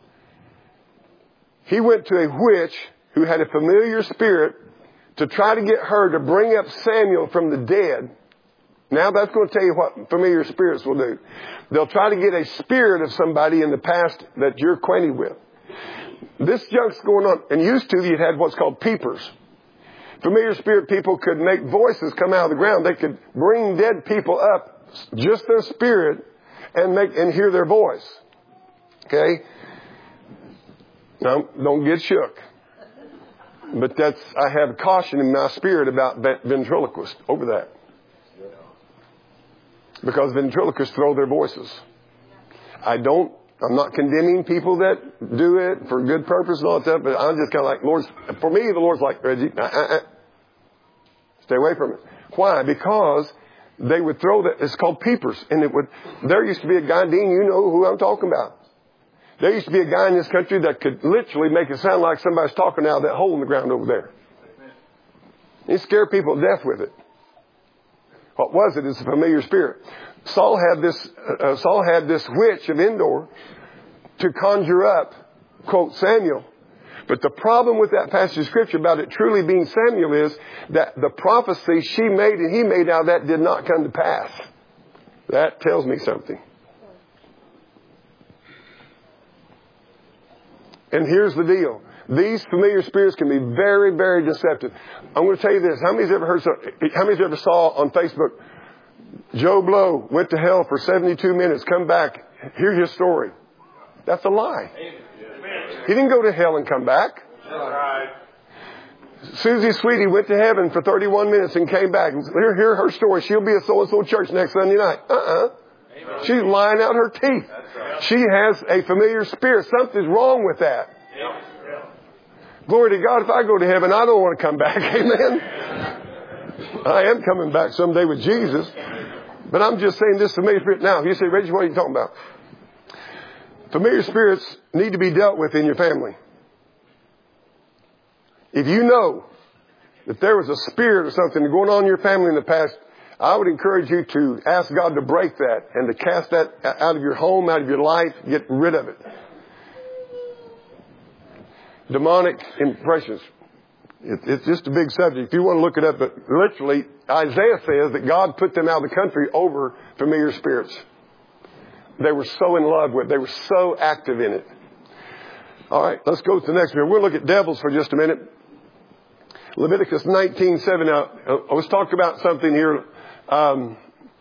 A: He went to a witch who had a familiar spirit to try to get her to bring up Samuel from the dead. Now that's going to tell you what familiar spirits will do. They'll try to get a spirit of somebody in the past that you're acquainted with. This junk's going on. And used to, you'd had what's called peepers. Familiar spirit people could make voices come out of the ground. They could bring dead people up, just their spirit, and hear their voice. Okay? Now, don't get shook. But I have caution in my spirit about ventriloquists over that. Because ventriloquists throw their voices. I'm not condemning people that do it for good purpose and all that stuff, but I'm just kind of like, for me, the Lord's like, Reggie, stay away from it. Why? Because they would throw that, it's called peepers. And there used to be a guy, Dean, you know who I'm talking about. There used to be a guy in this country that could literally make it sound like somebody's talking out of that hole in the ground over there. He scared people to death with it. What was it? It's a familiar spirit. Saul had this witch of Endor to conjure up, quote, Samuel. But the problem with that passage of Scripture about it truly being Samuel is that the prophecy she made and he made out of that did not come to pass. That tells me something. And here's the deal. These familiar spirits can be very, very deceptive. I'm going to tell you this. How many's ever saw on Facebook, Joe Blow went to hell for 72 minutes, come back, hear his story? That's a lie. He didn't go to hell and come back. Susie Sweetie went to heaven for 31 minutes and came back. Hear her story. She'll be at so-and-so church next Sunday night. She's lying out her teeth. She has a familiar spirit. Something's wrong with that. Glory to God, if I go to heaven, I don't want to come back. Amen. I am coming back someday with Jesus. But I'm just saying this familiar spirit. Now, you say, Reggie, what are you talking about? Familiar spirits need to be dealt with in your family. If you know that there was a spirit or something going on in your family in the past, I would encourage you to ask God to break that and to cast that out of your home, out of your life, get rid of it. Demonic impressions. It's just a big subject. If you want to look it up, but literally, Isaiah says that God put them out of the country over familiar spirits. They were so in love with it. They were so active in it. All right, let's go to the next one. We'll look at devils for just a minute. Leviticus 19:7. Now, I was talking about something here. And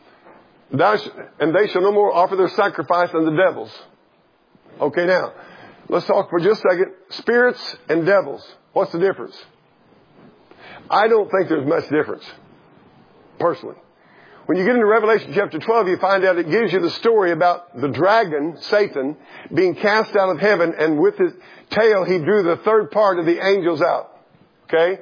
A: they shall no more offer their sacrifice unto the devils. Okay, now, let's talk for just a second. Spirits and devils. What's the difference? I don't think there's much difference, personally. When you get into Revelation chapter 12, you find out it gives you the story about the dragon, Satan, being cast out of heaven, and with his tail he drew the third part of the angels out. Okay?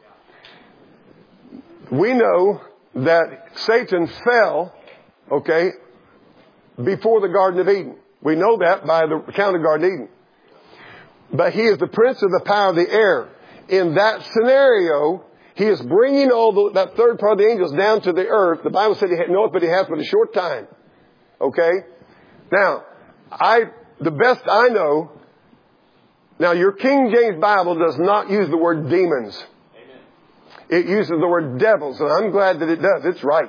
A: We know that Satan fell, okay, before the Garden of Eden. We know that by the account of Garden of Eden. But he is the prince of the power of the air. In that scenario, he is bringing that third part of the angels down to the earth. The Bible said he had no, but he has but a short time. Okay? Now, the best I know, now your King James Bible does not use the word demons. Amen. It uses the word devils, and I'm glad that it does. It's right.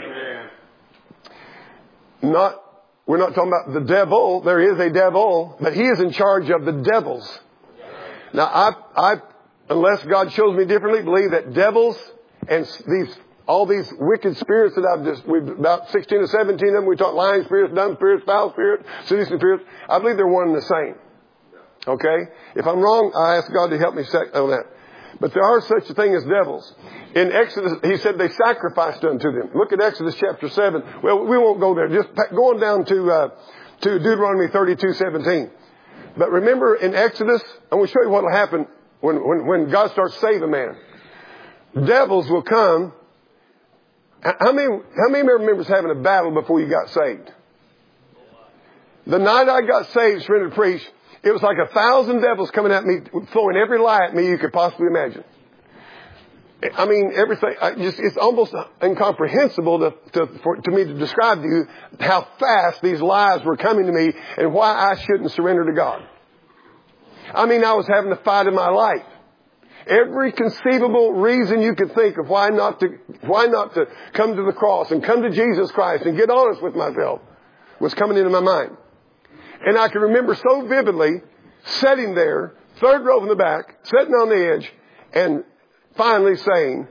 A: Amen. We're not talking about the devil. There is a devil, but he is in charge of the devils. Now, I unless God shows me differently, believe that devils and all these wicked spirits that we've about 16 or 17 of them, we talk lying spirits, dumb spirits, foul spirits, seducing spirits. I believe they're one and the same. Okay? If I'm wrong, I ask God to help me on that. But there are such a thing as devils. In Exodus, he said they sacrificed unto them. Look at Exodus chapter 7. Well, we won't go there. Just going down to Deuteronomy 32:17. But remember in Exodus, I'm going to show you what will happen when God starts saving man. devils will come. How many remembers having a battle before you got saved? The night I got saved, surrendered to preach, it was like 1,000 devils coming at me, throwing every lie at me you could possibly imagine. I mean, everything. It's almost incomprehensible to me to describe to you how fast these lies were coming to me and why I shouldn't surrender to God. I mean, I was having a fight in my life. Every conceivable reason you could think of why not to come to the cross and come to Jesus Christ and get honest with myself was coming into my mind. And I can remember so vividly sitting there, third row in the back, sitting on the edge, and finally saying,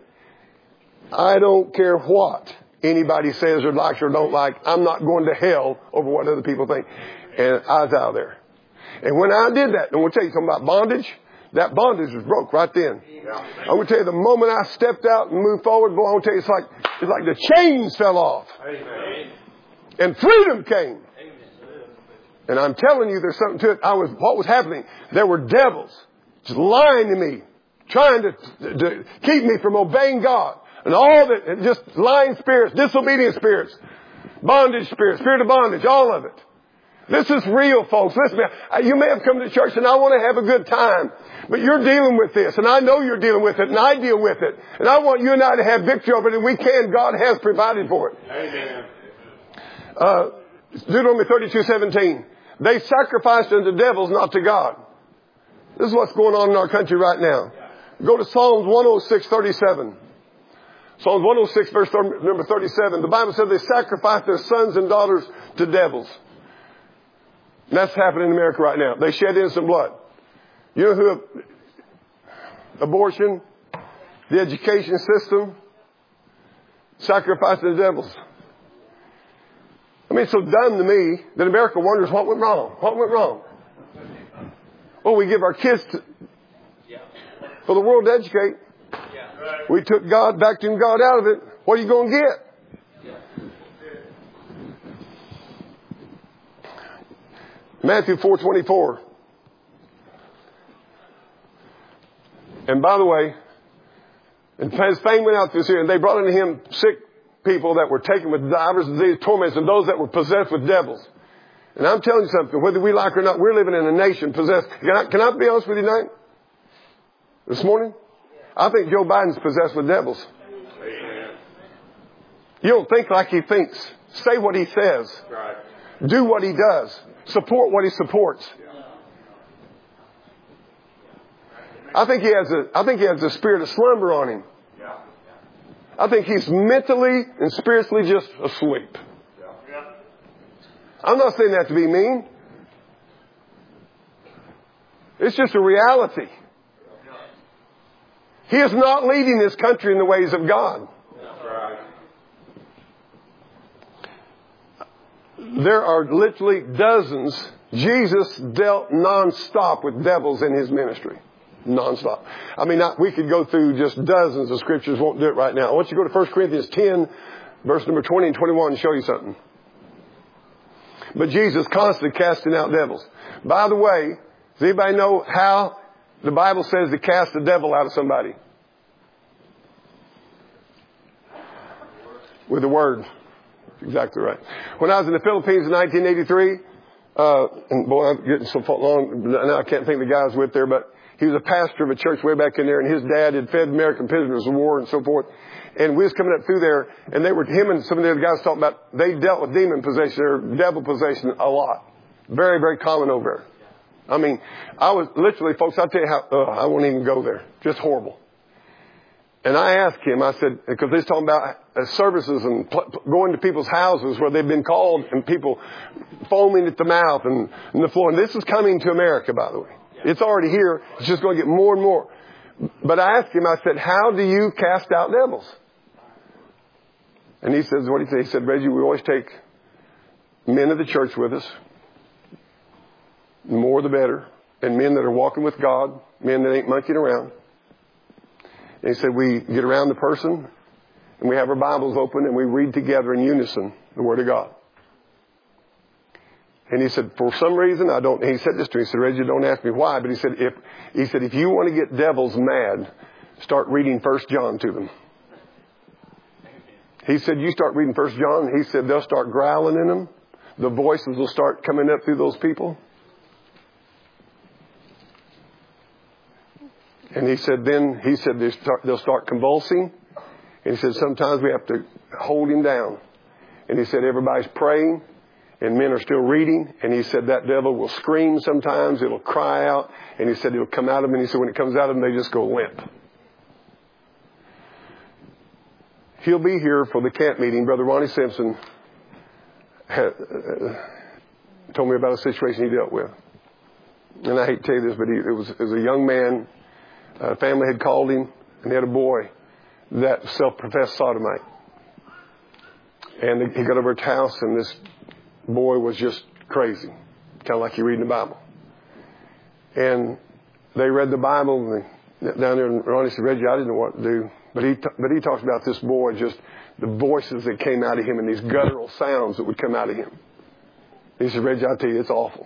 A: I don't care what anybody says or likes or don't like. I'm not going to hell over what other people think. And I was out there. And when I did that, and I'm going to tell you something about bondage. That bondage was broke right then. I'm going to tell you the moment I stepped out and moved forward, boy, I'm going to tell you it's like the chains fell off. Amen. And freedom came. And I'm telling you, there's something to it. What was happening? There were devils just lying to me, trying to keep me from obeying God. And all that, just lying spirits, disobedient spirits, bondage spirits, spirit of bondage, all of it. This is real, folks. Listen, you may have come to church and I want to have a good time, but you're dealing with this, and I know you're dealing with it, and I deal with it. And I want you and I to have victory over it, and we can. God has provided for it. Amen. Deuteronomy 32:17. They sacrificed unto devils, not to God. This is what's going on in our country right now. Go to Psalms 106:37. Psalms 106, verse number 37. The Bible says they sacrifice their sons and daughters to devils. And that's happening in America right now. They shed innocent blood. You know who? Abortion, the education system, sacrifice to the devils. I mean, it's so dumb to me that America wonders what went wrong. What went wrong? Well, we give our kids for the world to educate. We took God, vacuumed God out of it. What are you going to get? Matthew 4:24. And by the way, and his fame went out this year, and they brought unto him sick people that were taken with divers disease, torments, and those that were possessed with devils. And I'm telling you something, whether we like it or not, we're living in a nation possessed. Can I be honest with you tonight? This morning? I think Joe Biden's possessed with devils. You don't think like he thinks. Say what he says. Do what he does. Support what he supports. I think he has a spirit of slumber on him. I think he's mentally and spiritually just asleep. I'm not saying that to be mean. It's just a reality. He is not leading this country in the ways of God. There are literally dozens. Jesus dealt nonstop with devils in his ministry. Nonstop. I mean, we could go through just dozens of scriptures. Won't do it right now. I want you to go to 1 Corinthians 10, verse number 20 and 21 and show you something. But Jesus constantly casting out devils. By the way, does anybody know how the Bible says to cast the devil out of somebody? With the word. Exactly right. When I was in the Philippines in 1983, and boy, I'm getting so long, now I can't think of the guy I was with there, but he was a pastor of a church way back in there, and his dad had fed American prisoners of war and so forth. And we was coming up through there, and him and some of the other guys talking about, they dealt with demon possession or devil possession a lot. Very, very common over there. I mean, I was literally, folks, I'll tell you how, I won't even go there. Just horrible. And I asked him, I said, because he's talking about services and going to people's houses where they've been called and people foaming at the mouth and the floor. And this is coming to America, by the way. It's already here. It's just going to get more and more. But I asked him, I said, how do you cast out devils? And he says, what he said? He said, Reggie, we always take men of the church with us. The more the better. And men that are walking with God. Men that ain't monkeying around. And he said, we get around the person and we have our Bibles open and we read together in unison the Word of God. And he said, for some reason, he said this to me, he said, Reggie, don't ask me why, but he said, if you want to get devils mad, start reading 1 John to them. He said, you start reading 1 John. He said, they'll start growling in them. The voices will start coming up through those people. And he said, they'll start convulsing. And he said, sometimes we have to hold him down. And he said, everybody's praying and men are still reading. And he said, that devil will scream sometimes. It'll cry out. And he said, it'll come out of them. And he said, when it comes out of them, they just go limp. He'll be here for the camp meeting. Brother Ronnie Simpson told me about a situation he dealt with. And I hate to tell you this, but it was a young man. Family had called him, and he had a boy that self-professed sodomite. And he got over to his house, and this boy was just crazy, kind of like you read in the Bible. And they read the Bible, and down there, and Ronnie said, Reggie, I didn't know what to do. But he talks about this boy, just the voices that came out of him and these guttural sounds that would come out of him. He said, Reggie, I tell you, it's awful.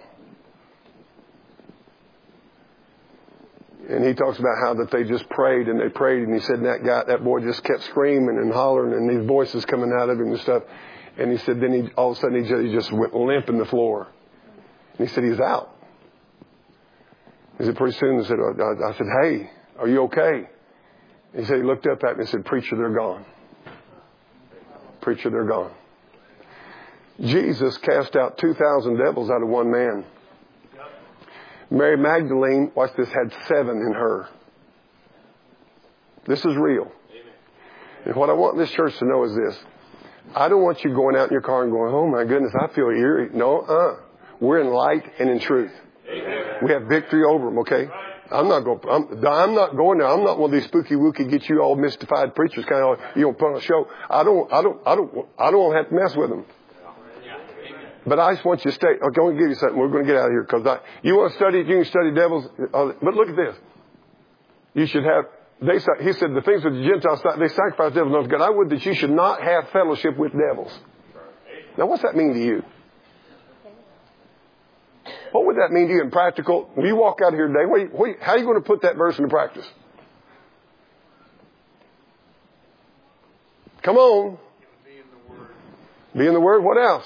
A: And he talks about how that they just prayed and they prayed, and he said that boy just kept screaming and hollering and these voices coming out of him and stuff. And he said then all of a sudden he just went limp in the floor. And he said he's out. He said pretty soon I said, hey, are you okay? He said he looked up at me and said, preacher, they're gone. Preacher, they're gone. Jesus cast out 2,000 devils out of one man. Mary Magdalene, watch this, had 7 in her. This is real. And what I want this church to know is this. I don't want you going out in your car and going, oh my goodness, I feel eerie. No, we're in light and in truth. We have victory over them, okay? I'm not going there. I'm not one of these spooky wooky, get you all mystified preachers kind of, you know, put on a show. I don't want to have to mess with them. But I just want you to stay. I'm going to give you something. We're going to get out of here because you want to study. You can study devils. But look at this. You should have. He said the things that the Gentiles they sacrifice devils unto God. I would that you should not have fellowship with devils. Now, what's that mean to you? What would that mean to you in practical? When you walk out here today, how are you going to put that verse into practice? Come on. Be in the Word. What else?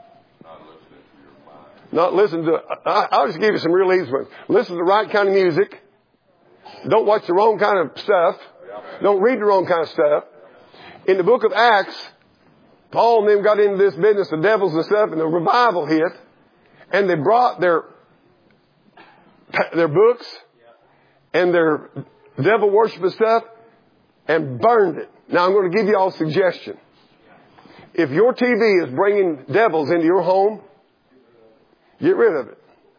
A: Not listen to, I'll just give you some real easy ones. Listen to the right kind of music. Don't watch the wrong kind of stuff. Don't read the wrong kind of stuff. In the book of Acts, Paul and them got into this business of devils and stuff, and the revival hit. And they brought their books and their devil worship and stuff and burned it. Now I'm going to give you all a suggestion. If your TV is bringing devils into your home, get rid of it.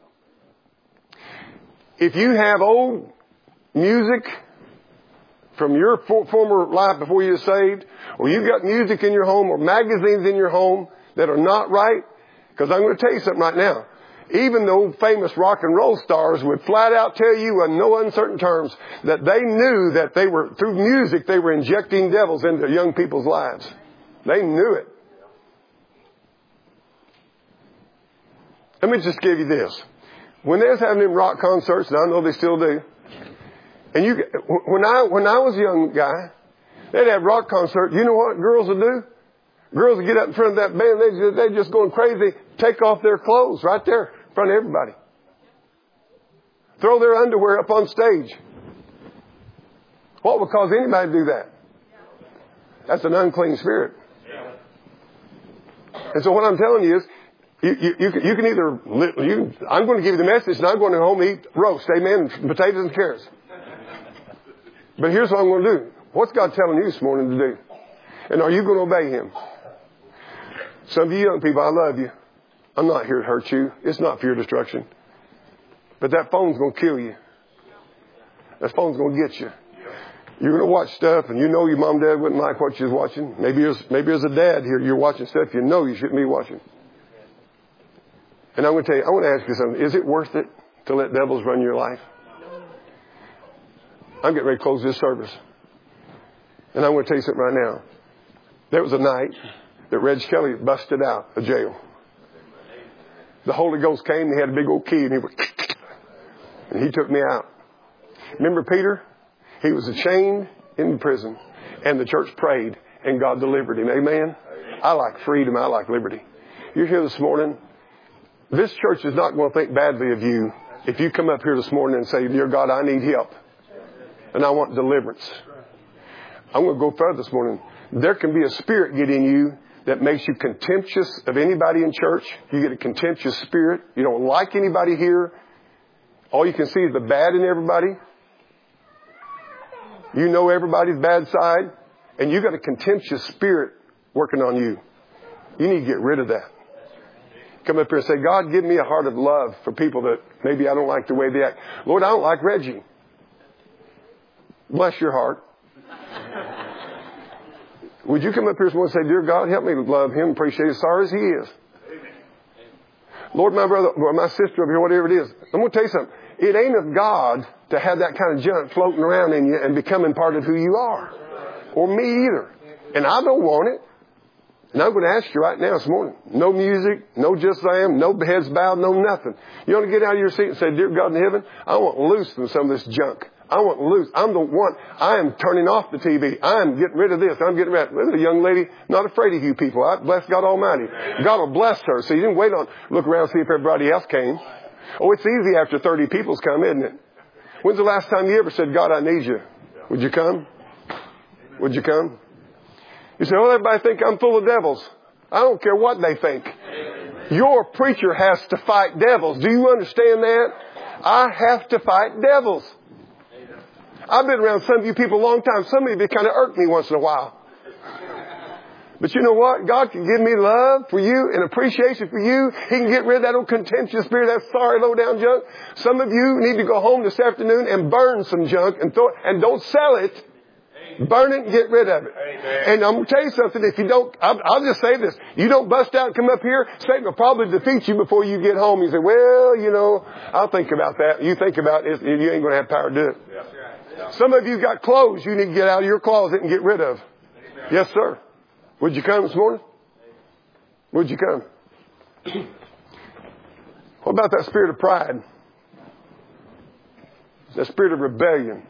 A: If you have old music from your former life before you were saved, or you've got music in your home or magazines in your home that are not right, because I'm going to tell you something right now. Even the old famous rock and roll stars would flat out tell you in no uncertain terms that they knew that they were, through music, they were injecting devils into young people's lives. They knew it. Let me just give you this. When they was having them rock concerts, and I know they still do, and when I was a young guy, they'd have rock concerts. You know what girls would do? Girls would get up in front of that band. They're just going crazy. Take off their clothes right there in front of everybody. Throw their underwear up on stage. What would cause anybody to do that? That's an unclean spirit. And so what I'm telling you is, you can either, I'm going to give you the message and I'm going to home and eat roast, amen, potatoes and carrots. But here's what I'm going to do. What's God telling you this morning to do? And are you going to obey Him? Some of you young people, I love you. I'm not here to hurt you. It's not for your destruction. But that phone's going to kill you. That phone's going to get you. You're going to watch stuff and you know your mom and dad wouldn't like what you're watching. Maybe there's a dad here, you're watching stuff you know you shouldn't be watching. And I'm going to tell you, I want to ask you something. Is it worth it to let devils run your life? I'm getting ready to close this service. And I'm going to tell you something right now. There was a night that Reg Kelly busted out of jail. The Holy Ghost came and he had a big old key and he took me out. Remember Peter? He was chained in prison, and the church prayed, and God delivered him. Amen? I like freedom. I like liberty. You're here this morning. This church is not going to think badly of you if you come up here this morning and say, dear God, I need help, and I want deliverance. I'm going to go further this morning. There can be a spirit get in you that makes you contemptuous of anybody in church. You get a contemptuous spirit. You don't like anybody here. All you can see is the bad in everybody. You know everybody's bad side. And you got a contemptuous spirit working on you. You need to get rid of that. Come up here and say, God, give me a heart of love for people that maybe I don't like the way they act. Lord, I don't like Reggie. Bless your heart. Would you come up here and say, dear God, help me love him, appreciate him, sorry as he is. Lord, my brother, or my sister over here, whatever it is. I'm going to tell you something. It ain't of God to have that kind of junk floating around in you and becoming part of who you are. Or me either. And I don't want it. And I'm going to ask you right now this morning. No music, no just I am, no heads bowed, no nothing. You want to get out of your seat and say, dear God in heaven, I want loose from some of this junk. I want loose. I'm the one. I am turning off the TV. I'm getting rid of this. I'm getting rid of that. There's a young lady not afraid of you people. I bless God Almighty. God will bless her. So you didn't wait on, look around and see if everybody else came. Oh, it's easy after 30 people's come, isn't it? When's the last time you ever said, God, I need you? Would you come? Would you come? You say, oh, everybody think I'm full of devils. I don't care what they think. Your preacher has to fight devils. Do you understand that? I have to fight devils. I've been around some of you people a long time. Some of you kind of irk me once in a while. But you know what? God can give me love for you and appreciation for you. He can get rid of that old contemptuous spirit, that sorry low down junk. Some of you need to go home this afternoon and burn some junk and throw it, and don't sell it. Burn it and get rid of it. Amen. And I'm going to tell you something. If you don't, I'll just say this. You don't bust out and come up here, Satan will probably defeat you before you get home. You say, well, you know, I'll think about that. You think about it, you ain't going to have power to do it. Yeah. Yeah. Some of you got clothes you need to get out of your closet and get rid of. Amen. Yes, sir. Would you come this morning? Would you come? What about that spirit of pride? That spirit of rebellion?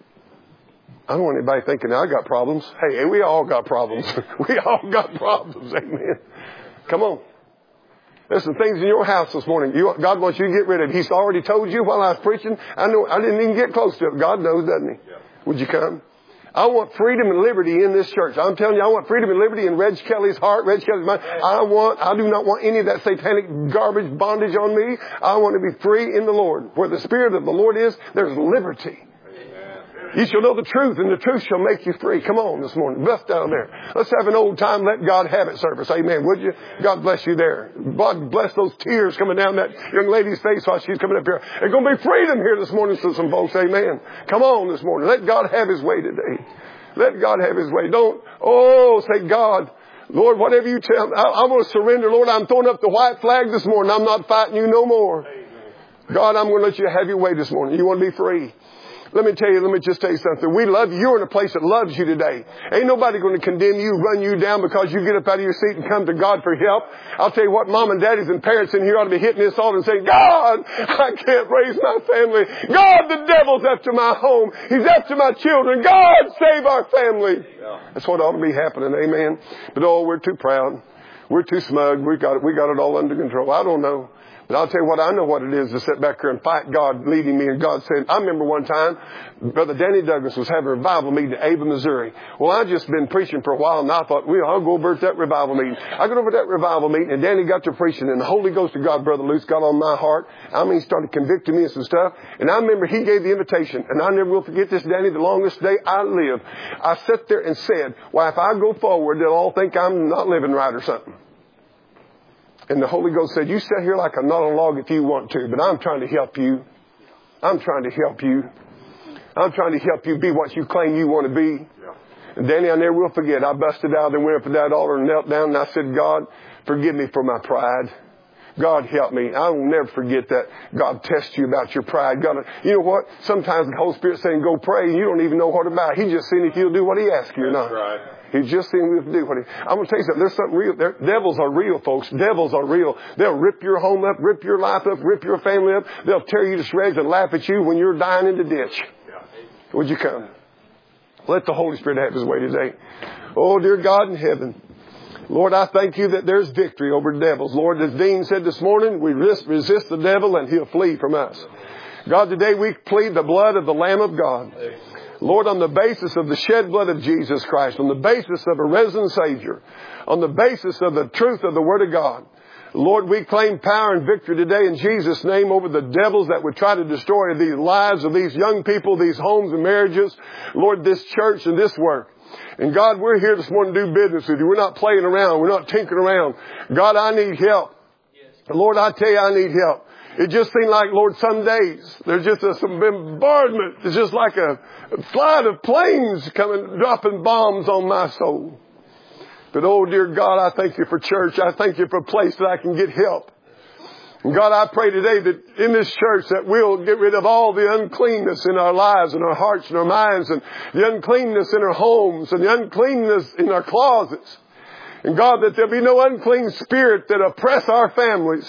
A: I don't want anybody thinking I got problems. Hey, we all got problems. We all got problems. Amen. Come on. There's some things in your house this morning. God wants you to get rid of. He's already told you while I was preaching. I know I didn't even get close to it. God knows, doesn't he? Yeah. Would you come? I want freedom and liberty in this church. I'm telling you, I want freedom and liberty in Reg Kelly's heart, Reg Kelly's mind. I do not want any of that satanic garbage bondage on me. I want to be free in the Lord. Where the Spirit of the Lord is, there's liberty. You shall know the truth, and the truth shall make you free. Come on this morning. Bust down there. Let's have an old time let God have it service. Amen. Would you? God bless you there. God bless those tears coming down that young lady's face while she's coming up here. There's going to be freedom here this morning to some folks. Amen. Come on this morning. Let God have his way today. Let God have his way. Don't, say, God, Lord, whatever you tell me, I'm going to surrender. Lord, I'm throwing up the white flag this morning. I'm not fighting you no more. God, I'm going to let you have your way this morning. You want to be free. Let me just tell you something. We love you. You're in a place that loves you today. Ain't nobody going to condemn you, run you down because you get up out of your seat and come to God for help. I'll tell you what, mom and daddies and parents in here ought to be hitting this altar and saying, God, I can't raise my family. God, the devil's after my home. He's after my children. God, save our family. Yeah. That's what ought to be happening. Amen. But we're too proud. We're too smug. We got it all under control. I don't know. But I'll tell you what, I know what it is to sit back here and fight God leading me. And God said, I remember one time, Brother Danny Douglas was having a revival meeting in Ava, Missouri. Well, I'd just been preaching for a while, and I thought, I'll go over to that revival meeting. I got over to that revival meeting, and Danny got to preaching, and the Holy Ghost of God, Brother Luce, got on my heart. He started convicting me of some stuff. And I remember he gave the invitation, and I never will forget this, Danny, the longest day I live. I sat there and said, if I go forward, they'll all think I'm not living right or something. And the Holy Ghost said, you sit here like a knot on a log if you want to, but I'm trying to help you. I'm trying to help you. I'm trying to help you be what you claim you want to be. Yeah. And Danny, I never will forget. I busted out and went up to that altar and knelt down and I said, God, forgive me for my pride. God help me. I will never forget that. God tests you about your pride. God, you know what? Sometimes the Holy Spirit's saying, go pray, and you don't even know what about. He's just seeing if you'll do what he asks you or not. Right. He's just seeing if you'll do what I'm going to tell you something. There's something real. Devils are real, folks. Devils are real. They'll rip your home up, rip your life up, rip your family up. They'll tear you to shreds and laugh at you when you're dying in the ditch. Yeah. Would you come? Let the Holy Spirit have His way today. Oh, dear God in heaven, Lord, I thank You that there's victory over devils. Lord, as Dean said this morning, we resist the devil and he'll flee from us. God, today we plead the blood of the Lamb of God. Lord, on the basis of the shed blood of Jesus Christ, on the basis of a risen Savior, on the basis of the truth of the Word of God, Lord, we claim power and victory today in Jesus' name over the devils that would try to destroy these lives of these young people, these homes and marriages, Lord, this church and this work. And God, we're here this morning to do business with You. We're not playing around. We're not tinkering around. God, I need help. Lord, I tell You, I need help. It just seems like, Lord, some days there's just some bombardment. It's just like a flight of planes coming, dropping bombs on my soul. But, oh, dear God, I thank You for church. I thank You for a place that I can get help. And God, I pray today that in this church that we'll get rid of all the uncleanness in our lives and our hearts and our minds, and the uncleanness in our homes and the uncleanness in our closets. And God, that there'll be no unclean spirit that oppress our families.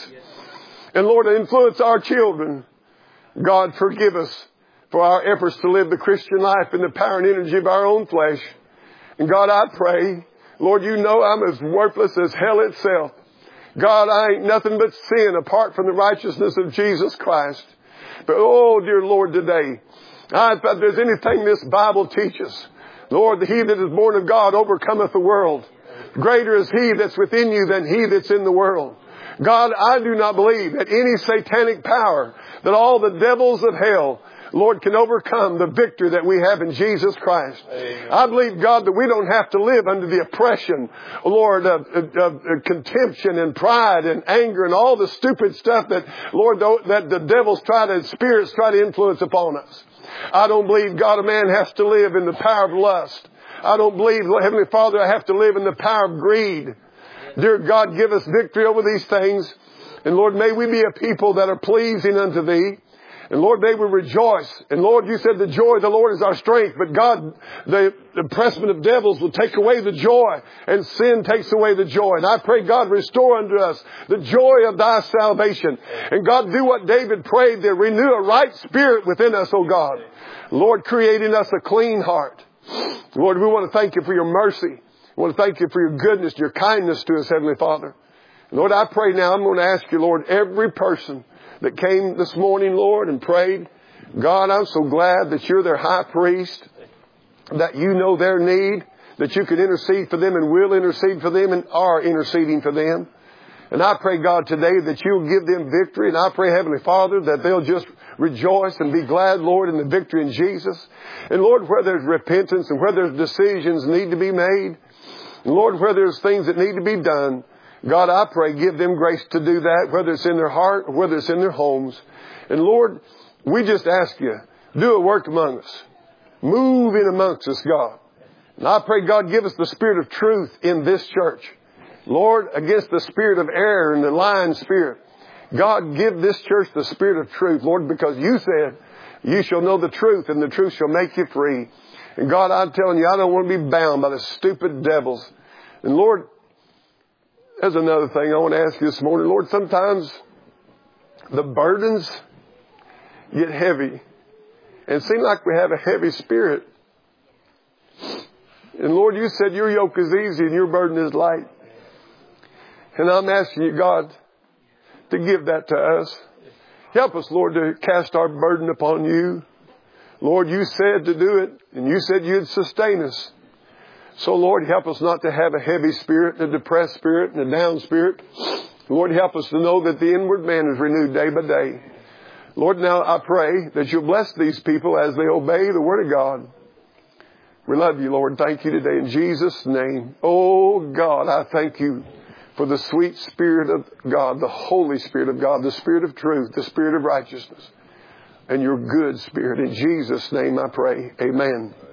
A: And Lord, influence our children. God, forgive us for our efforts to live the Christian life in the power and energy of our own flesh. And God, I pray, Lord, You know I'm as worthless as hell itself. God, I ain't nothing but sin apart from the righteousness of Jesus Christ. But, oh, dear Lord, today, if there's anything this Bible teaches, Lord, He that is born of God overcometh the world. Greater is He that's within you than he that's in the world. God, I do not believe that any satanic power, that all the devils of hell, Lord, can overcome the victory that we have in Jesus Christ. Amen. I believe, God, that we don't have to live under the oppression, Lord, of contention and pride and anger and all the stupid stuff that, Lord, that the devils spirits try to influence upon us. I don't believe, God, a man has to live in the power of lust. I don't believe, Heavenly Father, I have to live in the power of greed. Dear God, give us victory over these things. And Lord, may we be a people that are pleasing unto Thee. And Lord, may we rejoice. And Lord, You said the joy of the Lord is our strength. But God, the oppressment of devils will take away the joy. And sin takes away the joy. And I pray, God, restore unto us the joy of Thy salvation. And God, do what David prayed there. Renew a right spirit within us, O God. Lord, create in us a clean heart. Lord, we want to thank You for Your mercy. We want to thank You for Your goodness, Your kindness to us, Heavenly Father. Lord, I pray now, I'm going to ask You, Lord, every person that came this morning, Lord, and prayed, God, I'm so glad that You're their high priest, that You know their need, that You can intercede for them and will intercede for them and are interceding for them. And I pray, God, today that You'll give them victory. And I pray, Heavenly Father, that they'll just rejoice and be glad, Lord, in the victory in Jesus. And Lord, where there's repentance and where there's decisions need to be made, and Lord, where there's things that need to be done, God, I pray, give them grace to do that, whether it's in their heart or whether it's in their homes. And Lord, we just ask You, do a work among us. Move in amongst us, God. And I pray, God, give us the spirit of truth in this church. Lord, against the spirit of error and the lying spirit. God, give this church the spirit of truth, Lord, because You said, You shall know the truth and the truth shall make you free. And God, I'm telling you, I don't want to be bound by the stupid devils. And Lord, there's another thing I want to ask You this morning. Lord, sometimes the burdens get heavy. And it seems like we have a heavy spirit. And Lord, You said Your yoke is easy and Your burden is light. And I'm asking You, God, to give that to us. Help us, Lord, to cast our burden upon You. Lord, You said to do it, and You said You'd sustain us. So, Lord, help us not to have a heavy spirit, a depressed spirit, and a down spirit. Lord, help us to know that the inward man is renewed day by day. Lord, now I pray that You'll bless these people as they obey the Word of God. We love You, Lord. Thank You today in Jesus' name. Oh, God, I thank You for the sweet Spirit of God, the Holy Spirit of God, the Spirit of truth, the Spirit of righteousness, and Your good Spirit. In Jesus' name I pray. Amen.